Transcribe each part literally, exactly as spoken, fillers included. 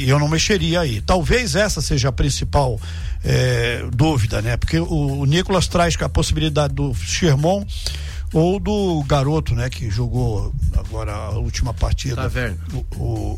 e eu não mexeria aí. Talvez essa seja a principal é, dúvida, né? Porque o, o Nicolas traz a possibilidade do Sherman ou do garoto, né? Que jogou agora a última partida. Taverna. O, o,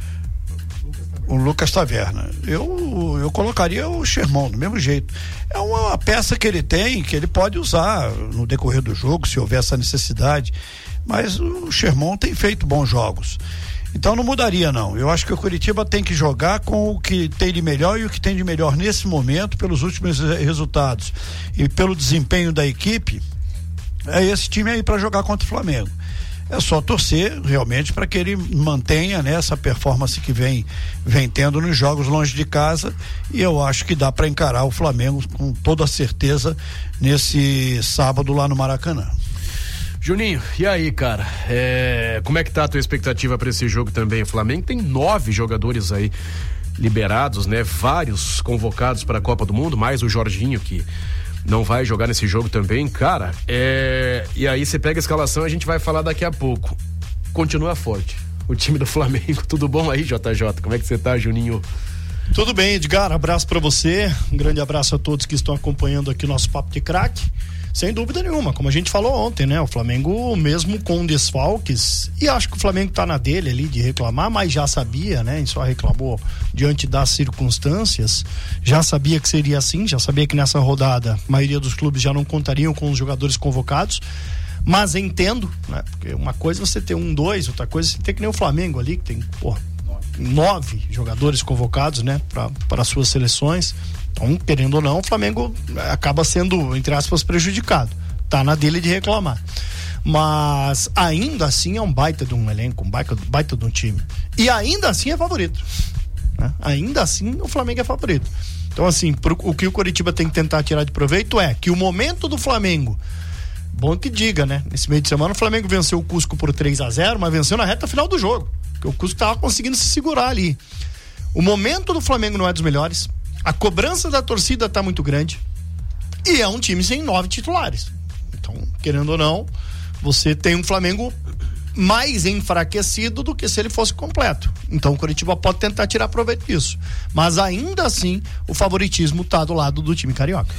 o Lucas Taverna. Eu, eu colocaria o Sherman do mesmo jeito. É uma peça que ele tem, que ele pode usar no decorrer do jogo, se houver essa necessidade. Mas o Sherman tem feito bons jogos. Então não mudaria não. Eu acho que o Coritiba tem que jogar com o que tem de melhor e o que tem de melhor nesse momento, pelos últimos resultados e pelo desempenho da equipe. É esse time aí para jogar contra o Flamengo. É só torcer realmente para que ele mantenha, né, essa performance que vem, vem tendo nos jogos longe de casa, e eu acho que dá para encarar o Flamengo com toda certeza nesse sábado lá no Maracanã. Juninho, e aí, cara? É, como é que tá a tua expectativa para esse jogo também? O Flamengo tem nove jogadores aí liberados, né? Vários convocados para a Copa do Mundo, mais o Jorginho, que não vai jogar nesse jogo também, cara. É, e aí você pega a escalação, a gente vai falar daqui a pouco. Continua forte o time do Flamengo. Tudo bom aí, J J? Como é que você tá, Juninho? Tudo bem, Edgar, abraço pra você, um grande abraço a todos que estão acompanhando aqui o nosso Papo de Craque. Sem dúvida nenhuma, como a gente falou ontem, né? O Flamengo, mesmo com desfalques, e acho que o Flamengo tá na dele ali de reclamar, mas já sabia, né? E só reclamou diante das circunstâncias, já sabia que seria assim, já sabia que nessa rodada a maioria dos clubes já não contariam com os jogadores convocados, mas entendo, né? Porque uma coisa é você ter um, dois, outra coisa é você ter que nem o Flamengo ali, que tem, pô, nove jogadores convocados, né? Para as suas seleções. Então, querendo ou não, o Flamengo acaba sendo, entre aspas, prejudicado. Tá na dele de reclamar. Mas ainda assim é um baita de um elenco, um baita, baita de um time. E ainda assim é favorito. Né? Ainda assim o Flamengo é favorito. Então, assim, pro, o que o Coritiba tem que tentar tirar de proveito é que o momento do Flamengo, bom que diga, né? Nesse meio de semana o Flamengo venceu o Cusco por três a zero, mas venceu na reta final do jogo. Porque o Cusco tava conseguindo se segurar ali. O momento do Flamengo não é dos melhores. A cobrança da torcida tá muito grande e é um time sem nove titulares. Então, querendo ou não, você tem um Flamengo mais enfraquecido do que se ele fosse completo. Então, o Coritiba pode tentar tirar proveito disso. Mas ainda assim, o favoritismo tá do lado do time carioca.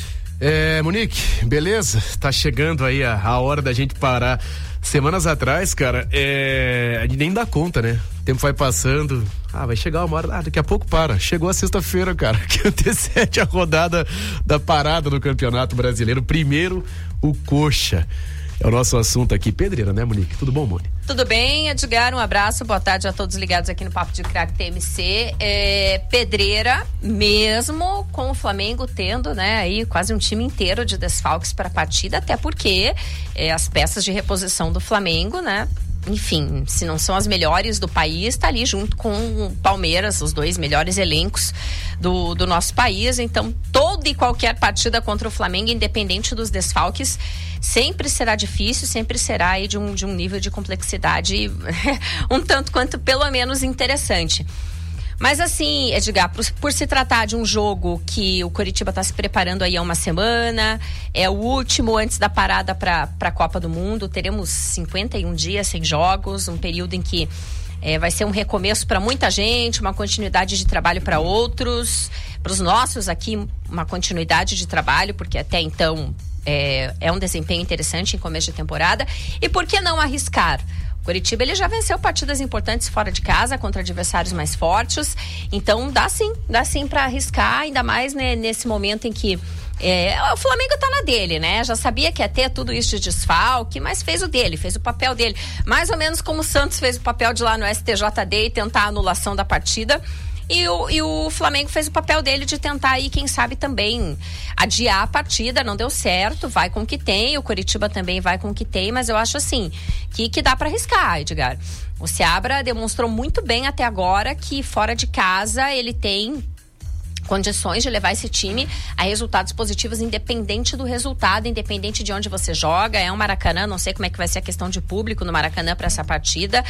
É, Monique, beleza? Tá chegando aí a, a hora da gente parar. Semanas atrás, cara, é, a gente nem dá conta, né? O tempo vai passando. Ah, vai chegar uma hora. Ah, daqui a pouco para. Chegou a sexta-feira, cara, que antecede a rodada da parada do Campeonato Brasileiro. Primeiro, o Coxa. É o nosso assunto aqui. Pedreira, né, Monique? Tudo bom, Moni? Tudo bem, Edgar? Um abraço, boa tarde a todos ligados aqui no Papo de Craque T M C. É, Pedreira, mesmo com o Flamengo tendo, né, aí quase um time inteiro de desfalques para a partida, até porque é, as peças de reposição do Flamengo, né, enfim, se não são as melhores do país, tá ali junto com o Palmeiras, os dois melhores elencos do, do nosso país. Então, toda e qualquer partida contra o Flamengo, independente dos desfalques, sempre será difícil, sempre será aí de um, de um nível de complexidade um tanto quanto pelo menos interessante. Mas assim, Edgar, por, por se tratar de um jogo que o Coritiba está se preparando aí há uma semana, é o último antes da parada para a Copa do Mundo, teremos cinquenta e um dias sem jogos, um período em que é, vai ser um recomeço para muita gente, uma continuidade de trabalho para outros, para os nossos aqui, uma continuidade de trabalho, porque até então é, é um desempenho interessante em começo de temporada. E por que não arriscar? O Coritiba, ele já venceu partidas importantes fora de casa contra adversários mais fortes, então dá sim, dá sim para arriscar, ainda mais, né, nesse momento em que é, o Flamengo tá na dele, né? Já sabia que ia ter tudo isso de desfalque, mas fez o dele, fez o papel dele, mais ou menos como o Santos fez o papel de lá no S T J D e tentar a anulação da partida. E o, e o Flamengo fez o papel dele de tentar aí, quem sabe, também adiar a partida. Não deu certo, vai com o que tem. O Coritiba também vai com o que tem, mas eu acho assim, que, que dá para arriscar, Edgar. O Seabra demonstrou muito bem até agora que fora de casa ele tem condições de levar esse time a resultados positivos, independente do resultado, independente de onde você joga. É um Maracanã, não sei como é que vai ser a questão de público no Maracanã para essa partida,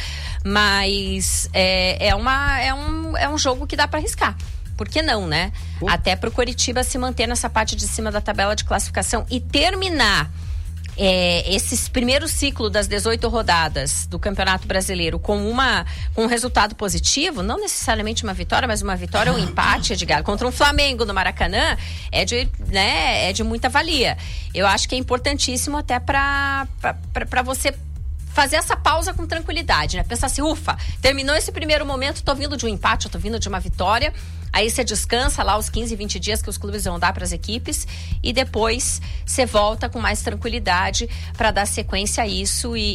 mas é, é, uma, é, um, é um jogo que dá para arriscar. Por que não, né? Uh. Até pro Coritiba se manter nessa parte de cima da tabela de classificação e terminar é, esses primeiros ciclos das dezoito rodadas do Campeonato Brasileiro com, uma, com um resultado positivo, não necessariamente uma vitória, mas uma vitória ou um empate, Edgar, contra um Flamengo no Maracanã, é de, né, é de muita valia. Eu acho que é importantíssimo até para para você fazer essa pausa com tranquilidade, né? Pensar assim, ufa, terminou esse primeiro momento, tô vindo de um empate, eu tô vindo de uma vitória. Aí você descansa lá os quinze, vinte dias que os clubes vão dar para as equipes e depois você volta com mais tranquilidade para dar sequência a isso e,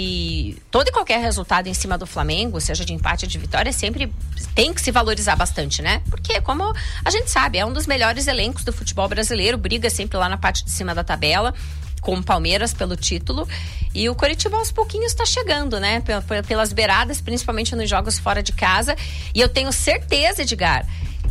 e todo e qualquer resultado em cima do Flamengo, seja de empate ou de vitória, sempre tem que se valorizar bastante, né? Porque, como a gente sabe, é um dos melhores elencos do futebol brasileiro, briga sempre lá na parte de cima da tabela, com o Palmeiras pelo título, e o Coritiba aos pouquinhos está chegando, né? Pelas beiradas, principalmente nos jogos fora de casa, e eu tenho certeza, Edgar,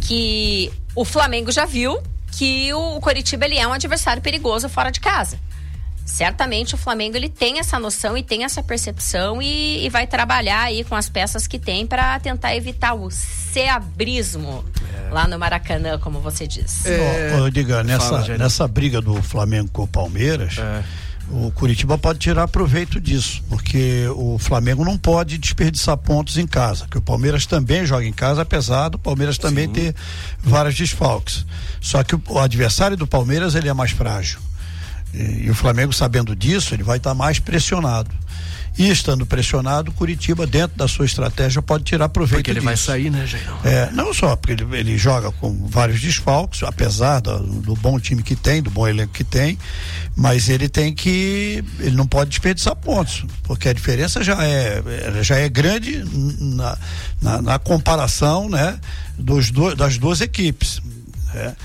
que o Flamengo já viu que o Coritiba ele é um adversário perigoso fora de casa. Certamente o Flamengo ele tem essa noção e tem essa percepção e, e vai trabalhar aí com as peças que tem para tentar evitar o ceabrismo é. lá no Maracanã, como você diz. É. Ô, Diga, nessa, Fala, nessa briga do Flamengo com o Palmeiras, é. o Coritiba pode tirar proveito disso, porque o Flamengo não pode desperdiçar pontos em casa, que o Palmeiras também joga em casa, apesar do Palmeiras também Sim. ter vários desfalques. Só que o, o adversário do Palmeiras ele é mais frágil. E, e o Flamengo, sabendo disso, ele vai estar tá mais pressionado. E estando pressionado, o Coritiba, dentro da sua estratégia, pode tirar proveito porque ele disso. vai sair, né, Jairão? É, não só, porque ele, ele joga com vários desfalques, apesar do, do bom time que tem, do bom elenco que tem, mas ele tem que, ele não pode desperdiçar pontos, porque a diferença já é, já é grande na, na, na comparação, né, dos do, das duas equipes, né?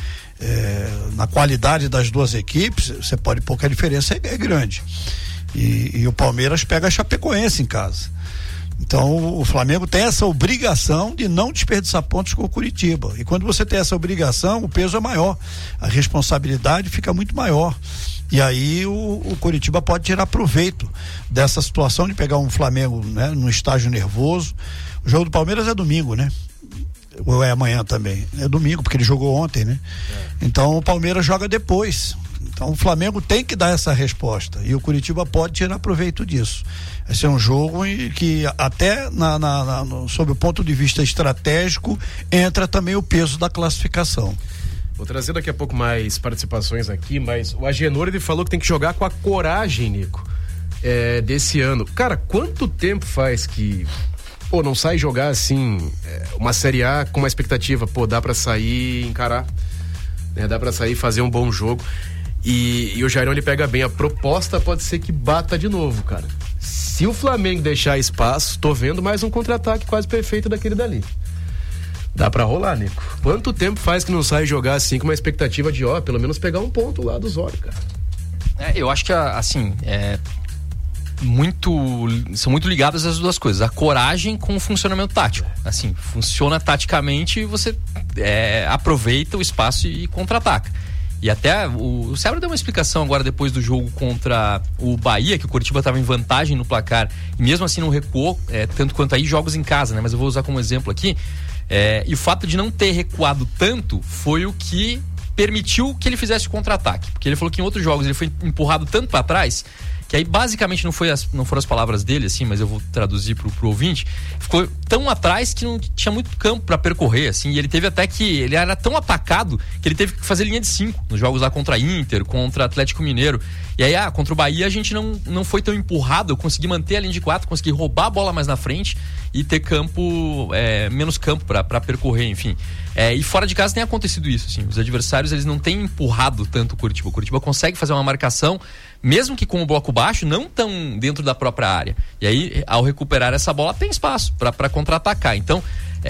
É, na qualidade das duas equipes, você pode pôr que a diferença é, é grande. E, e o Palmeiras pega a Chapecoense em casa. Então o Flamengo tem essa obrigação de não desperdiçar pontos com o Coritiba. E quando você tem essa obrigação, o peso é maior, a responsabilidade fica muito maior. E aí o, o Coritiba pode tirar proveito dessa situação de pegar um Flamengo, né, num estágio nervoso. O jogo do Palmeiras é domingo, né? Ou é amanhã também? É domingo, porque ele jogou ontem, né? É. Então o Palmeiras joga depois. Então o Flamengo tem que dar essa resposta e o Coritiba pode tirar proveito disso. Esse é um jogo em que até na, na, na, no, sob o ponto de vista estratégico entra também o peso da classificação. Vou trazer daqui a pouco mais participações aqui, mas o Agenor ele falou que tem que jogar com a coragem, Nico, é, desse ano. Cara, quanto tempo faz que pô, não sai jogar assim é, uma Série A com uma expectativa, pô, dá pra sair e encarar, né? Dá pra sair e fazer um bom jogo. E, e o Jairão ele pega bem, a proposta pode ser que bata de novo, cara. Se o Flamengo deixar espaço, tô vendo mais um contra-ataque quase perfeito daquele dali. Dá pra rolar, Nico. Quanto tempo faz que não sai jogar assim com uma expectativa de, ó, pelo menos pegar um ponto lá dos olhos, cara? É, eu acho que, assim, é muito, são muito ligadas as duas coisas, a coragem com o funcionamento tático. Assim, funciona taticamente e você é, aproveita o espaço e contra-ataca. E até o, o Sebra deu uma explicação agora depois do jogo contra o Bahia, que o Coritiba estava em vantagem no placar e mesmo assim não recuou, é, tanto quanto aí jogos em casa, né? Mas eu vou usar como exemplo aqui. É, e o fato de não ter recuado tanto foi o que permitiu que ele fizesse o contra-ataque. Porque ele falou que em outros jogos ele foi empurrado tanto para trás que aí basicamente não, foi as, não foram as palavras dele, assim, mas eu vou traduzir pro, pro ouvinte, ficou tão atrás que não tinha muito campo para percorrer, assim, e ele teve até que, ele era tão atacado que ele teve que fazer linha de cinco nos jogos lá contra Inter, contra Atlético Mineiro, e aí, ah, contra o Bahia a gente não, não foi tão empurrado, eu consegui manter a linha de quatro, consegui roubar a bola mais na frente e ter campo, é, menos campo para percorrer, enfim. É, e fora de casa tem acontecido isso, assim, os adversários eles não têm empurrado tanto o Coritiba, o Coritiba consegue fazer uma marcação, mesmo que com o bloco baixo, não tão dentro da própria área. E aí, ao recuperar essa bola, tem espaço para contra-atacar. Então,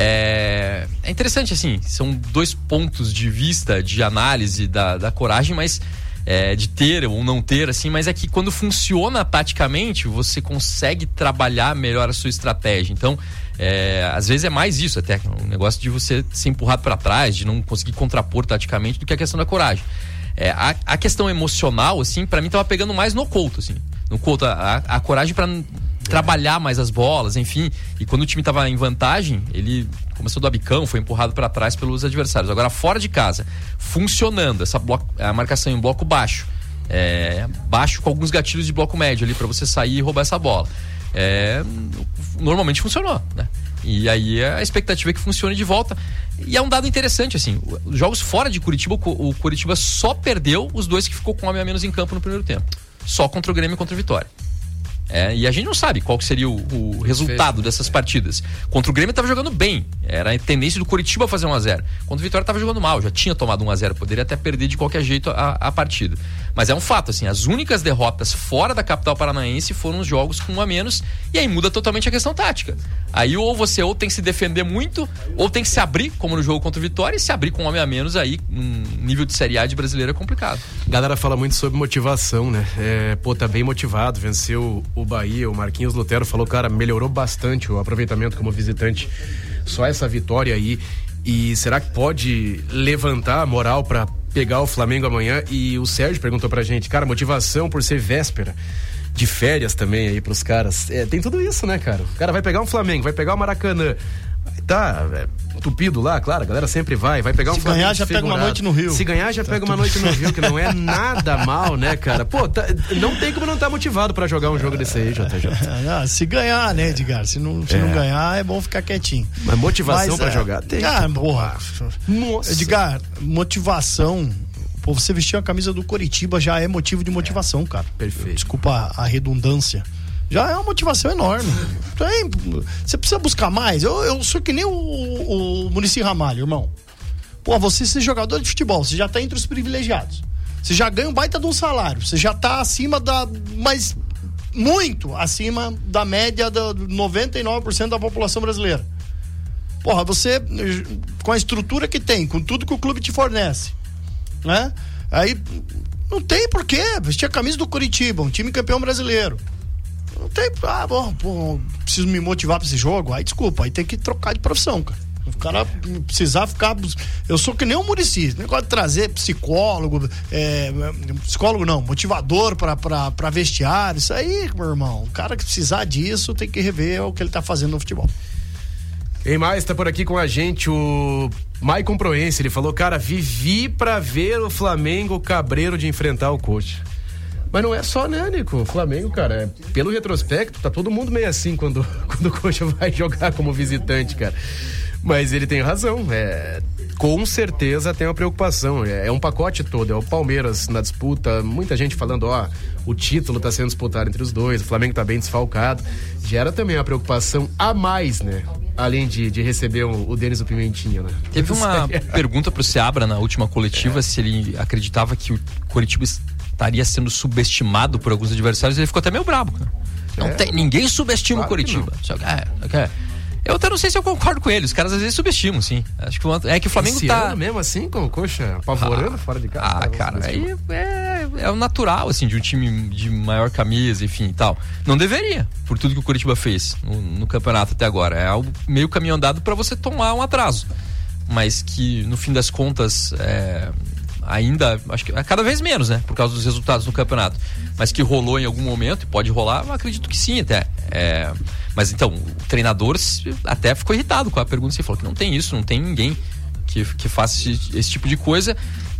é, é interessante, assim, são dois pontos de vista, de análise da, da coragem, mas é, de ter ou não ter, assim, mas é que quando funciona taticamente, você consegue trabalhar melhor a sua estratégia. Então, é, às vezes é mais isso até, um negócio de você ser empurrado para trás, de não conseguir contrapor taticamente, do que a questão da coragem. É, a, a questão emocional, assim, pra mim tava pegando mais no Couto, assim. No Couto, a, a coragem pra é. trabalhar mais as bolas, enfim. E quando o time tava em vantagem, ele começou do abicão, foi empurrado pra trás pelos adversários. Agora, fora de casa, funcionando, essa bloco, a marcação em bloco baixo é, baixo com alguns gatilhos de bloco médio ali para você sair e roubar essa bola. É, normalmente funcionou, né? E aí a expectativa é que funcione de volta. E é um dado interessante, assim, os jogos fora de Curitiba, o Curitiba só perdeu os dois que ficou com um homem a menos em campo no primeiro tempo. Só contra o Grêmio e contra o Vitória. É, e a gente não sabe qual que seria o, o resultado dessas partidas. Contra o Grêmio estava jogando bem, era a tendência do Curitiba fazer um a zero. Contra o Vitória estava jogando mal, já tinha tomado um a zero, poderia até perder de qualquer jeito a, a partida. Mas é um fato, assim, as únicas derrotas fora da capital paranaense foram os jogos com um a menos, e aí muda totalmente a questão tática. Aí ou você ou tem que se defender muito, ou tem que se abrir, como no jogo contra o Vitória, e se abrir com um homem a menos aí, um nível de Série A de brasileiro é complicado. A galera fala muito sobre motivação, né? É, pô, tá bem motivado, venceu o Bahia, o Marquinhos Lutero falou, cara, melhorou bastante o aproveitamento como visitante, só essa vitória aí, e será que pode levantar a moral pra pegar o Flamengo amanhã? E o Sérgio perguntou pra gente, cara, motivação por ser véspera de férias também aí pros caras, é, tem tudo isso, né, cara? O cara vai pegar um Flamengo, vai pegar o Maracanã, tá é, tupido lá, claro, a galera sempre vai, vai pegar um Se Flamengo ganhar já pega uma noite no Rio. Se ganhar já tá pega tudo... uma noite no Rio, que não é nada mal, né, cara? Pô, tá, não tem como não estar tá motivado pra jogar um jogo desse aí, J J. Ah, se ganhar, né, Edgar? Se não, se é. não ganhar, é bom ficar quietinho. Mas motivação Mas, pra é, jogar tem. Ah, porra. Nossa. Edgar, motivação. Pô, você vestir a camisa do Coritiba já é motivo de motivação, cara. Perfeito. Desculpa a redundância. Já é uma motivação enorme. Tem, você precisa buscar mais. Eu, eu sou que nem o, o Muricy Ramalho, irmão. Pô, você ser jogador de futebol, você já tá entre os privilegiados. Você já ganha um baita de um salário. Você já tá acima da... Mas muito acima da média do noventa e nove por cento da população brasileira. Porra, você, com a estrutura que tem, com tudo que o clube te fornece, né? Aí, não tem porquê vestir a camisa do Coritiba, um time campeão brasileiro. Não tem, ah, bom, pô, preciso me motivar pra esse jogo. Aí, desculpa, aí tem que trocar de profissão, cara. O cara precisar ficar. Eu sou que nem o Muricy, negócio de trazer psicólogo, é, psicólogo não, motivador pra, pra, pra vestiário. Isso aí, meu irmão, o cara que precisar disso tem que rever o que ele tá fazendo no futebol. Quem mais tá por aqui com a gente? O Maicon Proense, ele falou, cara, vivi pra ver o Flamengo cabreiro de enfrentar o Coxa. Mas não é só, né, Nico? O Flamengo, cara, é, pelo retrospecto, tá todo mundo meio assim quando, quando o Coxa vai jogar como visitante, cara. Mas ele tem razão, é, com certeza tem uma preocupação, é, é um pacote todo, é o Palmeiras na disputa, muita gente falando, ó, o título tá sendo disputado entre os dois, o Flamengo tá bem desfalcado, gera também uma preocupação a mais, né? Além de, de receber o, o Denis o Pimentinha, né? Teve uma pergunta pro Seabra na última coletiva, é. se ele acreditava que o Coritiba estaria sendo subestimado por alguns adversários, ele ficou até meio brabo, né? Não é. tem, ninguém subestima claro o Coritiba. É, é. Eu até não sei se eu concordo com ele, os caras às vezes subestimam, sim. Acho que o, é que o Flamengo Esse tá ano mesmo assim, com o Coxa apavorando ah, fora de casa. Ah, cara, aí é, é o natural, assim, de um time de maior camisa, enfim e tal. Não deveria, por tudo que o Coritiba fez no, no campeonato até agora. É algo meio caminho andado pra você tomar um atraso. Mas que, no fim das contas, é, ainda, acho que é cada vez menos, né? Por causa dos resultados no campeonato. Mas que rolou em algum momento, e pode rolar, eu acredito que sim, até. É, mas então, o treinador até ficou irritado com a pergunta, você falou que não tem isso, não tem ninguém que, que faça esse, esse tipo de coisa,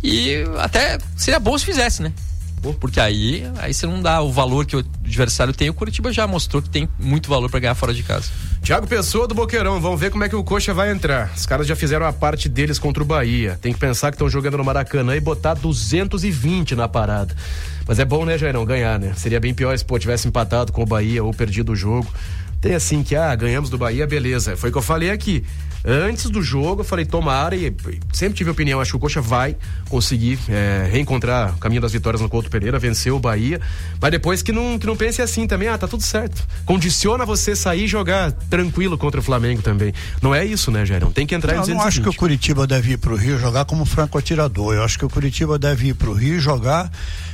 e até seria bom se fizesse, né? Porque aí, aí você não dá o valor que o adversário tem. O Coritiba já mostrou que tem muito valor para ganhar fora de casa. Thiago Pessoa do Boqueirão, vamos ver como é que o Coxa vai entrar. Os caras já fizeram a parte deles contra o Bahia. Tem que pensar que estão jogando no Maracanã e botar duzentos e vinte na parada. Mas é bom, né, Jairão, ganhar, né? Seria bem pior se pô, tivesse empatado com o Bahia ou perdido o jogo. Tem assim que, ah, ganhamos do Bahia, beleza. Foi o que eu falei aqui. Antes do jogo, eu falei, tomara, e sempre tive opinião, acho que o Coxa vai conseguir é, reencontrar o caminho das vitórias no Couto Pereira, vencer o Bahia, mas depois que não, que não pense assim também, ah, tá tudo certo. Condiciona você sair e jogar tranquilo contra o Flamengo também. Não é isso, né, Jairão? Tem que entrar em duzentos e vinte. Eu não acho que o Curitiba deve ir pro Rio jogar como franco atirador. Eu acho que o Curitiba deve ir pro Rio jogar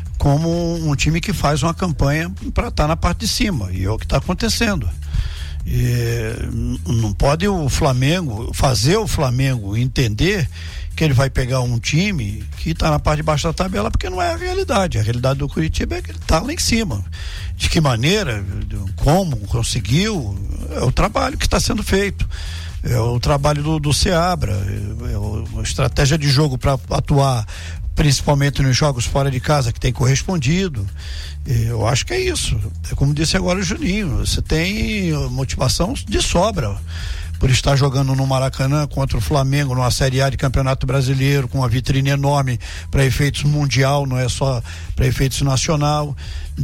como um time que faz uma campanha para estar tá na parte de cima, e é o que está acontecendo. E não pode o Flamengo fazer o Flamengo entender que ele vai pegar um time que está na parte de baixo da tabela, porque não é a realidade. A realidade do Curitiba é que ele está lá em cima. De que maneira, como conseguiu, é o trabalho que está sendo feito, é o trabalho do, do Seabra, é a estratégia de jogo para atuar principalmente nos jogos fora de casa, que tem correspondido. Eu acho que é isso. É como disse agora o Juninho, você tem motivação de sobra por estar jogando no Maracanã contra o Flamengo numa Série A de Campeonato Brasileiro, com uma vitrine enorme para efeitos mundial, não é só para efeitos nacional.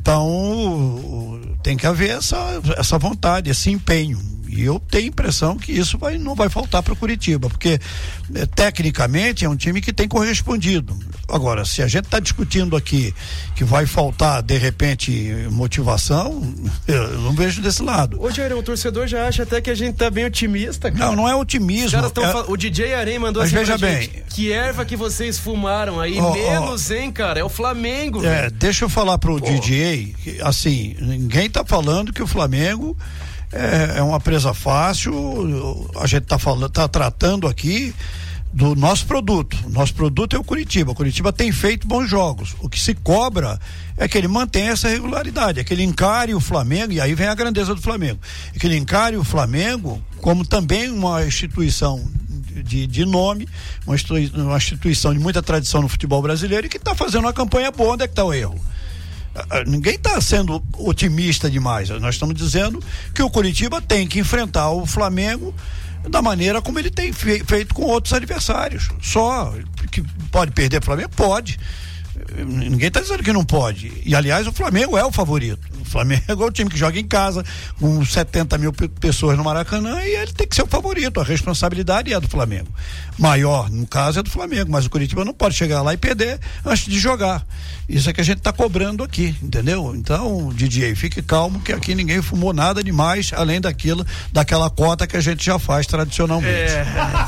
Então tem que haver essa, essa vontade, esse empenho. E eu tenho a impressão que isso vai, não vai faltar para o Curitiba, porque é, tecnicamente é um time que tem correspondido. Agora, se a gente está discutindo aqui que vai faltar, de repente, motivação, eu não vejo desse lado. Ô, Jairão, o torcedor já acha até que a gente tá bem otimista, cara. Não, não é otimismo. Os caras é... fal... O D J Arém mandou Mas assim veja pra bem. gente, que erva que vocês fumaram aí, oh, menos, oh. hein, cara? É o Flamengo. É, deixa eu falar pro Pô. D J, que, assim, ninguém tá falando que o Flamengo É, é uma presa fácil. A gente está falando, tá tratando aqui do nosso produto. Nosso produto é o Curitiba. O Curitiba tem feito bons jogos. O que se cobra é que ele mantenha essa regularidade, é que ele encare o Flamengo, e aí vem a grandeza do Flamengo, é que ele encare o Flamengo como também uma instituição de, de nome, uma instituição, uma instituição de muita tradição no futebol brasileiro e que está fazendo uma campanha boa. Onde é que está o erro? Ninguém está sendo otimista demais. Nós estamos dizendo que o Curitiba tem que enfrentar o Flamengo da maneira como ele tem fe- feito com outros adversários. Só que pode perder o Flamengo? Pode. Ninguém está dizendo que não pode. E aliás, o Flamengo é o favorito. O Flamengo é o time que joga em casa com setenta mil pe- pessoas no Maracanã, e ele tem que ser o favorito. A responsabilidade é do Flamengo. Maior, no caso, é do Flamengo, mas o Curitiba não pode chegar lá e perder antes de jogar. Isso é que a gente está cobrando aqui, entendeu? Então, D J, fique calmo, que aqui ninguém fumou nada demais, além daquilo, daquela cota que a gente já faz tradicionalmente. É,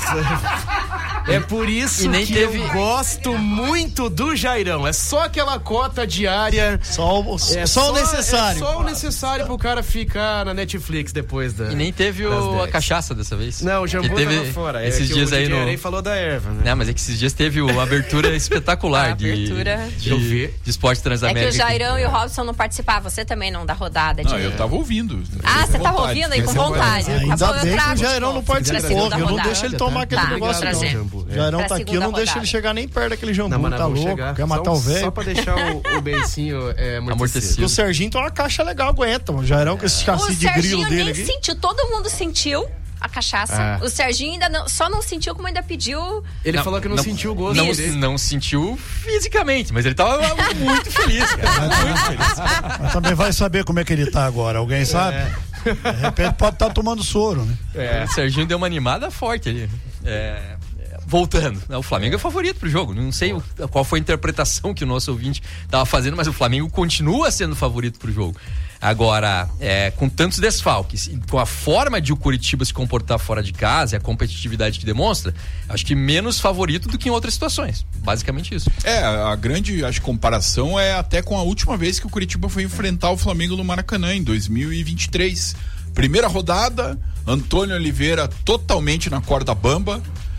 é por isso nem que teve... eu gosto muito do Jairão. É só aquela cota diária. Só o, é só o necessário. É só o necessário pro cara ficar na Netflix depois da. E nem teve o, a cachaça dessa vez. Não, o Jambu teve tava fora. Esses é dias o aí no. Nem falou da erva, né? Não, mas é que esses dias teve uma abertura espetacular A abertura. de, de, Eu vi. de esporte É Transamérica. que o Jairão e o Robson não participavam, você também não, da rodada de... Não, eu tava ouvindo. Ah, você Com tava vontade. ouvindo aí com Essa é uma- vontade. Ainda Tá bom, eu bem que trago o Jairão de não volta pra participou, segunda que eu não rodada. deixo ele tomar aquele Tá, negócio, vou trazer. não. Jairão Pra tá aqui, eu segunda não deixo rodada. ele chegar nem perto daquele jambu, Não, mas nós tá vamos louco, chegar. quer matar só, o velho. Só pra deixar o, o beicinho é, amortecido. Amortecido. O Serginho tem uma caixa legal, aguenta, o Jairão com esse O chassi de grilo Serginho dele nem aqui. sentiu, todo mundo sentiu a cachaça. Ah. O Serginho ainda não, só não sentiu, como ainda pediu. Ele falou que não, sentiu o gosto Não, dele. não sentiu fisicamente, mas ele tava muito feliz, cara. Muito feliz. Mas também vai saber como é que ele tá agora, alguém sabe? De repente pode estar tomando soro, né? É. O Serginho deu uma animada forte ali. É, é, voltando, né, o Flamengo é favorito pro jogo. Não sei o, qual foi a interpretação que o nosso ouvinte estava fazendo, mas o Flamengo continua sendo favorito pro jogo. Agora, é, com tantos desfalques e com a forma de o Curitiba se comportar fora de casa e a competitividade que demonstra, acho que menos favorito do que em outras situações. Basicamente isso. É, a grande, acho, comparação é até com a última vez que o Curitiba foi enfrentar o Flamengo no Maracanã, em dois mil e vinte e três. Primeira rodada, Antônio Oliveira totalmente na corda bamba.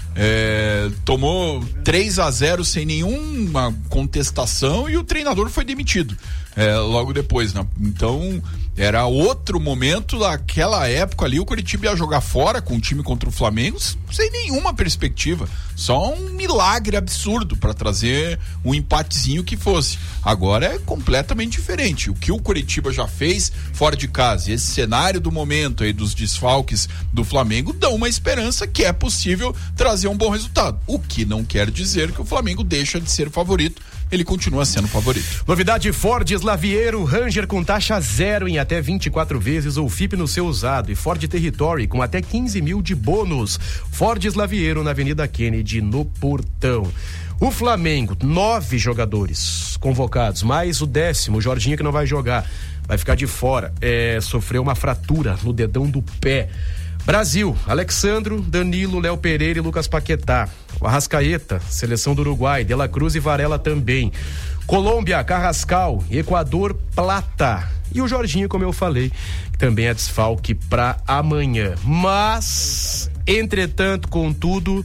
É, tomou três a zero sem nenhuma contestação e o treinador foi demitido é, logo depois, né? Então era outro momento. Daquela época ali o Curitiba ia jogar fora com o time contra o Flamengo sem nenhuma perspectiva, só um milagre absurdo para trazer um empatezinho que fosse. Agora é completamente diferente. O que o Curitiba já fez fora de casa, e esse cenário do momento aí dos desfalques do Flamengo dão uma esperança que é possível trazer um bom resultado, o que não quer dizer que o Flamengo deixa de ser favorito. Ele continua sendo favorito. Novidade Ford Slaviero, Ranger com taxa zero em até vinte e quatro vezes ou F I P no seu usado, e Ford Territory com até quinze mil de bônus. Ford Slaviero na Avenida Kennedy, no Portão. O Flamengo, nove jogadores convocados, mais o décimo, o Jorginho, que não vai jogar, vai ficar de fora, é, sofreu uma fratura no dedão do pé. Brasil, Alexandro, Danilo, Léo Pereira e Lucas Paquetá. O Arrascaeta, seleção do Uruguai, De La Cruz e Varela também. Colômbia, Carrascal, Equador, Plata. E o Jorginho, como eu falei, que também é desfalque para amanhã. Mas, entretanto, contudo,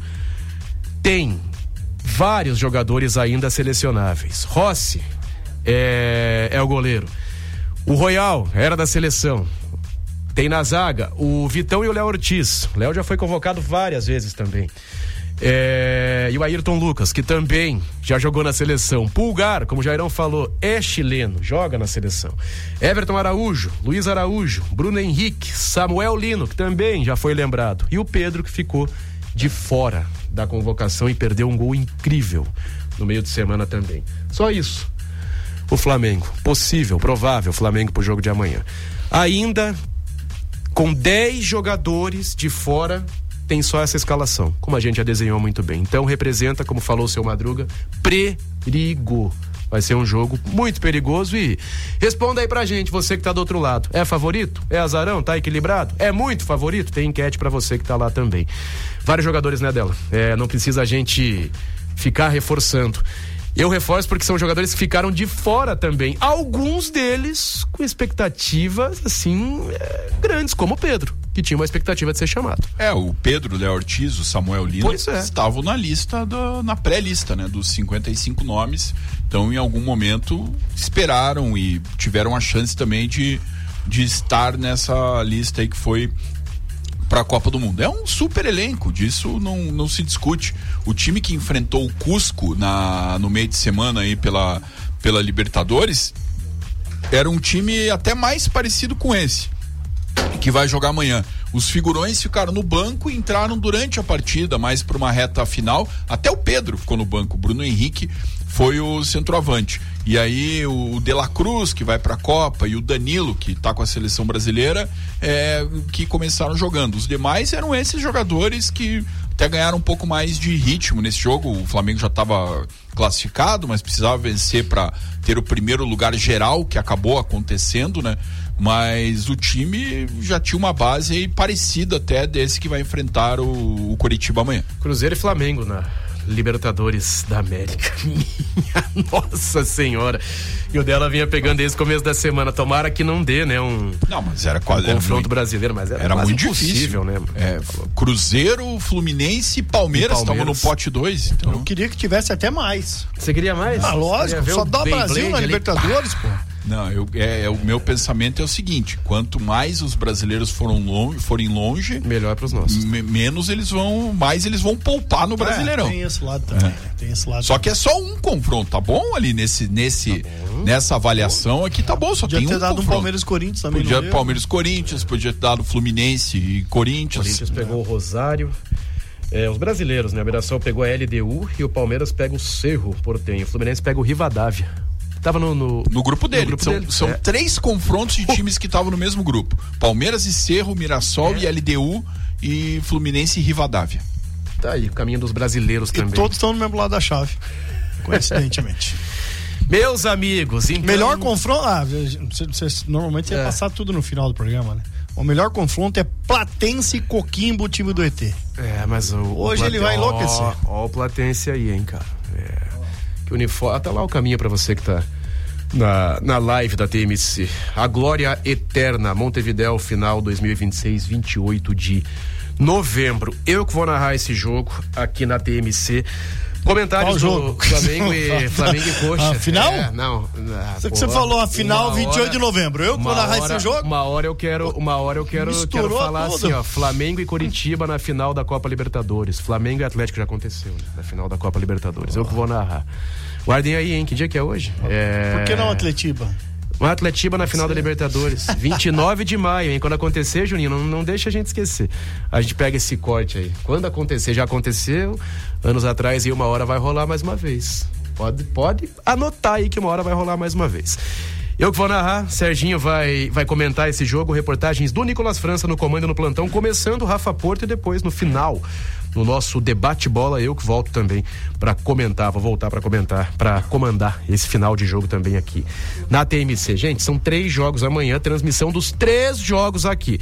tem vários jogadores ainda selecionáveis. Rossi é, é o goleiro. O Royal era da seleção. Tem na zaga o Vitão e o Léo Ortiz. O Léo já foi convocado várias vezes também. É, e o Ayrton Lucas, que também já jogou na seleção. Pulgar, como o Jairão falou, é chileno, joga na seleção. Everton Araújo, Luiz Araújo, Bruno Henrique, Samuel Lino, que também já foi lembrado. E o Pedro, que ficou de fora da convocação e perdeu um gol incrível no meio de semana também. Só isso. O Flamengo, possível, provável Flamengo pro jogo de amanhã. Ainda com dez jogadores de fora, tem só essa escalação, como a gente já desenhou muito bem. Então representa, como falou o seu Madruga, perigo. Vai ser um jogo muito perigoso. E responda aí pra gente, você que tá do outro lado. É favorito? É azarão? Tá equilibrado? É muito favorito? Tem enquete pra você que tá lá também. Vários jogadores, né, dela? É, não precisa a gente ficar reforçando. Eu reforço porque são jogadores que ficaram de fora também. Alguns deles com expectativas, assim, é, grandes, como o Pedro, que tinha uma expectativa de ser chamado. É, o Pedro, o Léo Ortiz, o Samuel Lino é. estavam na lista, do, na pré-lista, né, dos cinquenta e cinco nomes. Então, em algum momento, esperaram e tiveram a chance também de, de estar nessa lista aí que foi para a Copa do Mundo. É um super elenco, disso não, não se discute. O time que enfrentou o Cusco na, no meio de semana aí pela, pela Libertadores era um time até mais parecido com esse que vai jogar amanhã. Os figurões ficaram no banco e entraram durante a partida, mais para uma reta final. Até o Pedro ficou no banco. O Bruno Henrique foi o centroavante. E aí o De La Cruz, que vai para a Copa, e o Danilo, que está com a seleção brasileira, é, que começaram jogando. Os demais eram esses jogadores que até ganharam um pouco mais de ritmo nesse jogo. O Flamengo já estava classificado, mas precisava vencer para ter o primeiro lugar geral, que acabou acontecendo, né? Mas o time já tinha uma base aí parecida até desse que vai enfrentar o, o Coritiba amanhã. Cruzeiro e Flamengo na Libertadores da América. Minha Nossa Senhora. E o dela vinha pegando desde o começo da semana. Tomara que não dê, né? Um, não, mas era quase. Um confronto muito, brasileiro, mas era, era quase muito impossível, difícil, né? É, Cruzeiro, Fluminense e Palmeiras estavam no pote dois. Então... Eu queria que tivesse até mais. Você queria mais? Ah, lógico, só dá Brasil na ali. Libertadores, pô. Não, eu, é, é, o meu pensamento é o seguinte: quanto mais os brasileiros foram longe, forem longe, melhor para os nossos. Me, menos eles vão, mais eles vão poupar no Brasileirão. É, tem esse lado também. É. Tem esse lado só também. que é só um confronto, tá bom? Ali nesse, nesse, tá nessa avaliação aqui tá bom, só podia tem um ter dado confronto. um Palmeiras Corinthians também. Podia ter Palmeiras Corinthians, podia ter dado Fluminense e Corinthians. Corinthians pegou o Rosário. É, os brasileiros, né? O Mirassol pegou a L D U e o Palmeiras pega o Cerro Porteño. O Fluminense pega o Rivadavia. Tava no, no, no grupo dele. No grupo são dele. são É. três confrontos de times que estavam no mesmo grupo: Palmeiras e Cerro, Mirassol é. e L D U e Fluminense e Rivadavia. Tá aí, o caminho dos brasileiros e também. E todos estão no mesmo lado da chave, coincidentemente. Meus amigos, então... Melhor confronto... Ah, você, você, normalmente você é. ia passar tudo no final do programa, né? O melhor confronto é Platense e Coquimbo, o time do E T. É, mas o... Hoje o ele vai enlouquecer. Ó, ó o Platense aí, hein, cara. É... Que uniforme... Tá lá o caminho pra você que tá na, na live da T M C. A Glória Eterna, Montevidéu, final dois mil e vinte e seis, vinte e oito de novembro. Eu que vou narrar esse jogo aqui na T M C. Comentários do jogo? Flamengo e Flamengo e Coxa. A final? É, não. Ah, você, pô, você falou a final vinte e oito de novembro. Eu que vou narrar hora, esse jogo? Uma hora eu quero, uma hora eu quero, quero falar tudo. Assim, ó, Flamengo e Coritiba na final da Copa Libertadores. Flamengo e Atlético já aconteceu, né, na final da Copa Libertadores. Eu que vou narrar. Guardem aí, hein? Que dia que é hoje? É... Por que não Atletiba? O Atletiba na final da Libertadores, vinte e nove de maio, hein? Quando acontecer, Juninho, não, não deixa a gente esquecer. A gente pega esse corte aí. Quando acontecer, já aconteceu, anos atrás, e uma hora vai rolar mais uma vez. Pode, pode anotar aí que uma hora vai rolar mais uma vez. Eu que vou narrar, Serginho vai, vai comentar esse jogo, reportagens do Nicolas França no comando e no plantão, começando o Rafa Porto e depois no final, no nosso debate bola, eu que volto também para comentar, vou voltar para comentar, para comandar esse final de jogo também aqui na T M C. Gente, são três jogos amanhã, transmissão dos três jogos aqui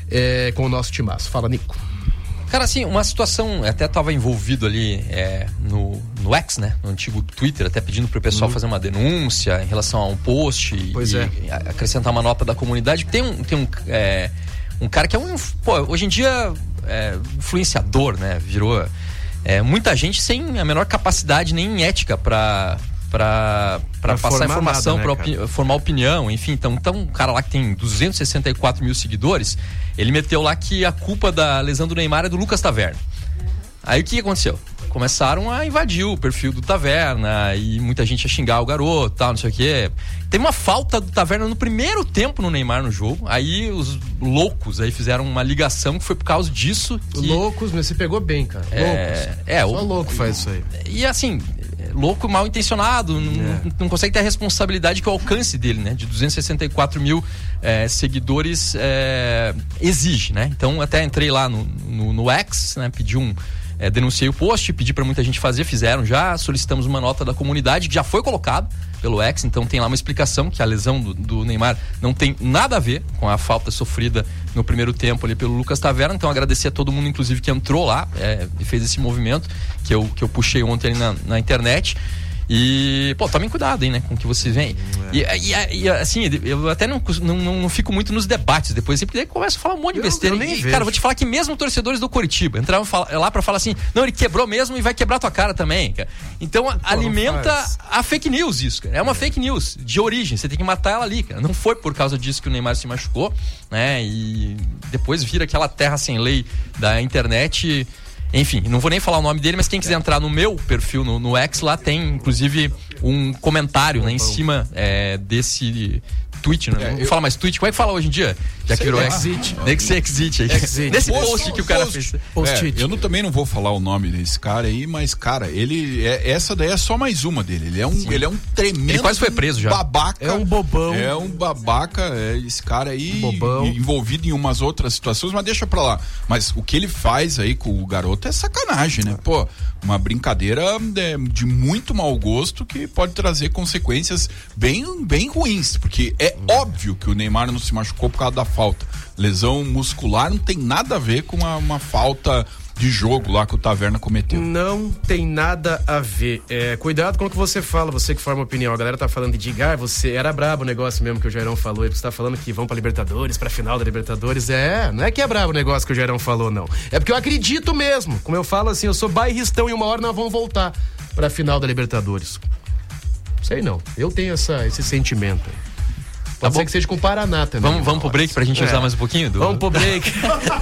é, com o nosso timaço. Fala, Nico. Cara, assim, uma situação, até estava envolvido ali é, no, no X, né? No antigo Twitter, até pedindo pro pessoal hum. fazer uma denúncia em relação a um post pois e, é. e acrescentar uma nota da comunidade. Tem um, tem um, é, um cara que é um, pô, hoje em dia é, influenciador, né? Virou é, muita gente sem a menor capacidade nem ética para para para passar informação, né, para opi- formar opinião, enfim. Então, então, um cara lá que tem duzentos e sessenta e quatro mil seguidores, ele meteu lá que a culpa da lesão do Neymar é do Lucas Taverna. Aí o que aconteceu? começaram a invadir o perfil do Taverna e muita gente ia xingar o garoto, tal, não sei o quê. Teve uma falta do Taverna no primeiro tempo no Neymar no jogo. Aí os loucos aí fizeram uma ligação que foi por causa disso. Que... Loucos, mas você pegou bem, cara. É, loucos. É, Só o louco faz isso aí. E assim, louco mal intencionado, É. não, não consegue ter a responsabilidade que o alcance dele, né? De duzentos e sessenta e quatro mil é, seguidores é, exige, né? Então até entrei lá no, no, no X, né? Pedi um. É, denunciei o post, pedi pra muita gente fazer, fizeram já, solicitamos uma nota da comunidade que já foi colocado pelo X, então tem lá uma explicação que a lesão do, do Neymar não tem nada a ver com a falta sofrida no primeiro tempo ali pelo Lucas Taverna. Então agradecer a todo mundo, inclusive, que entrou lá é, e fez esse movimento que eu, que eu puxei ontem ali na, na internet. E, pô, tomem cuidado, hein, né, com o que vocês veem. É. E, e, e, assim, eu até não, não, não fico muito nos debates depois, porque daí começo a falar um monte de besteira. Eu nem e, vejo. cara, vou te falar que mesmo torcedores do Coritiba entraram lá pra falar assim, não, ele quebrou mesmo e vai quebrar tua cara também, cara. Então, pô, alimenta a fake news isso, cara. É uma é. fake news de origem, você tem que matar ela ali, cara. Não foi por causa disso que o Neymar se machucou, né, e depois vira aquela terra sem lei da internet. Enfim, não vou nem falar o nome dele, mas quem quiser entrar no meu perfil no, no X, lá tem inclusive um comentário, né, em cima é, desse tweet, né? É, não eu... fala mais tweet, como é que fala hoje em dia? Já que virou exit. Nesse exit aí. Exit. Nesse post, post que o cara post. fez. Post é, eu não, também não vou falar o nome desse cara aí, mas, cara, ele. É, essa daí é só mais uma dele. Ele é um, ele é um tremendo. Ele quase foi preso já. Babaca. É um bobão. É um babaca. É esse cara aí. Bobão. Envolvido em umas outras situações, mas deixa pra lá. Mas o que ele faz aí com o garoto é sacanagem, né? Pô, uma brincadeira é, de muito mau gosto que pode trazer consequências bem, bem ruins. Porque é hum. óbvio que o Neymar não se machucou por causa da falta. Lesão muscular não tem nada a ver com uma, uma falta de jogo lá que o Taverna cometeu. Não tem nada a ver. É, cuidado com o que você fala, você que forma opinião. A galera tá falando de Digar, você era brabo o negócio mesmo que o Jairão falou. Você tá falando que vão pra Libertadores, pra final da Libertadores. É, não é que é brabo o negócio que o Jairão falou, não. É porque eu acredito mesmo. Como eu falo assim, eu sou bairristão e uma hora nós vamos voltar pra final da Libertadores. Sei não. Eu tenho essa, esse sentimento aí. Pode tá ser que seja com o Paraná também. Vamos, vamos pro break pra gente é. usar mais um pouquinho? Do... Vamos pro break.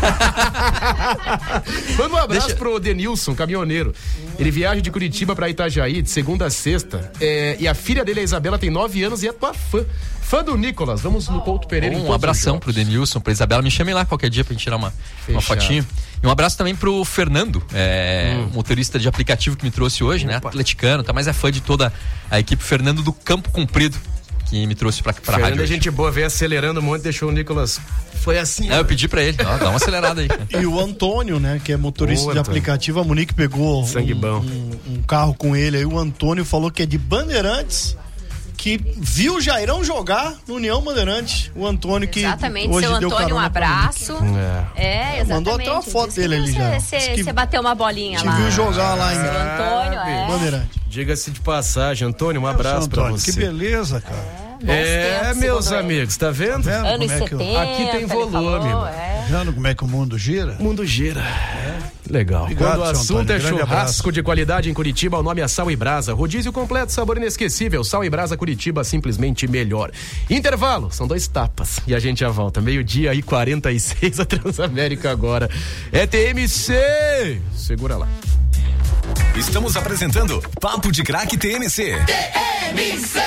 Manda um abraço Deixa... pro Denilson, caminhoneiro. Ele viaja de Curitiba pra Itajaí de segunda a sexta. É, e a filha dele, a Isabela, tem nove anos e é tua fã. Fã do Nicolas. Vamos no Couto Pereira. Um abração pro Denilson, pra Isabela. Me chamem lá qualquer dia pra gente tirar uma, uma fotinho. E um abraço também pro Fernando, é, hum. motorista de aplicativo que me trouxe hoje, Opa. né? Atleticano, tá? Mas é fã de toda a equipe. Fernando do Campo Comprido, que me trouxe pra, pra rádio. Fernando é gente boa, veio acelerando um monte, deixou o Nicolas. Foi assim. É, eu pedi pra ele, ó, dá uma acelerada aí. E o Antônio, né, que é motorista Boa, de Antônio. aplicativo, a Monique pegou Sangue um, bom. Um, um carro com ele aí. O Antônio falou que é de Bandeirantes, que viu o Jairão jogar no União Bandeirantes. O Antônio que exatamente, hoje seu deu Antônio, um abraço. É, é exatamente. Mandou até uma foto dele ali já. Você bateu uma bolinha te lá. Te viu jogar lá em seu Antônio, é. Bandeirantes. Diga-se de passagem, Antônio, um abraço pra você. Que beleza, cara. É, é meus amigos, tá vendo? Tá vendo Anos como é que setenta, eu... Aqui tem volume. Falou, é. Tá vendo como é que o mundo gira? O mundo gira. É. Legal. Obrigado, Quando o assunto Antônio, é churrasco abraço. de qualidade em Curitiba, o nome é Sal e Brasa. Rodízio completo, sabor inesquecível. Sal e Brasa Curitiba, simplesmente melhor. Intervalo, são dois tapas. E a gente já volta. Meio-dia e quarenta e seis, a Transamérica agora. É T M C! Segura lá. Estamos apresentando Papo de Craque T M C. T M C.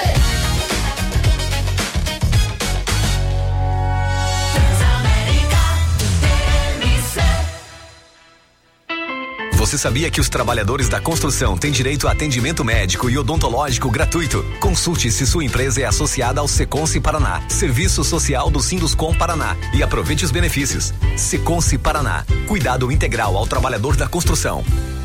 Você sabia que os trabalhadores da construção têm direito a atendimento médico e odontológico gratuito? Consulte se sua empresa é associada ao Seconce Paraná, Serviço Social do Sinduscom Paraná, e aproveite os benefícios. Seconce Paraná, cuidado integral ao trabalhador da construção.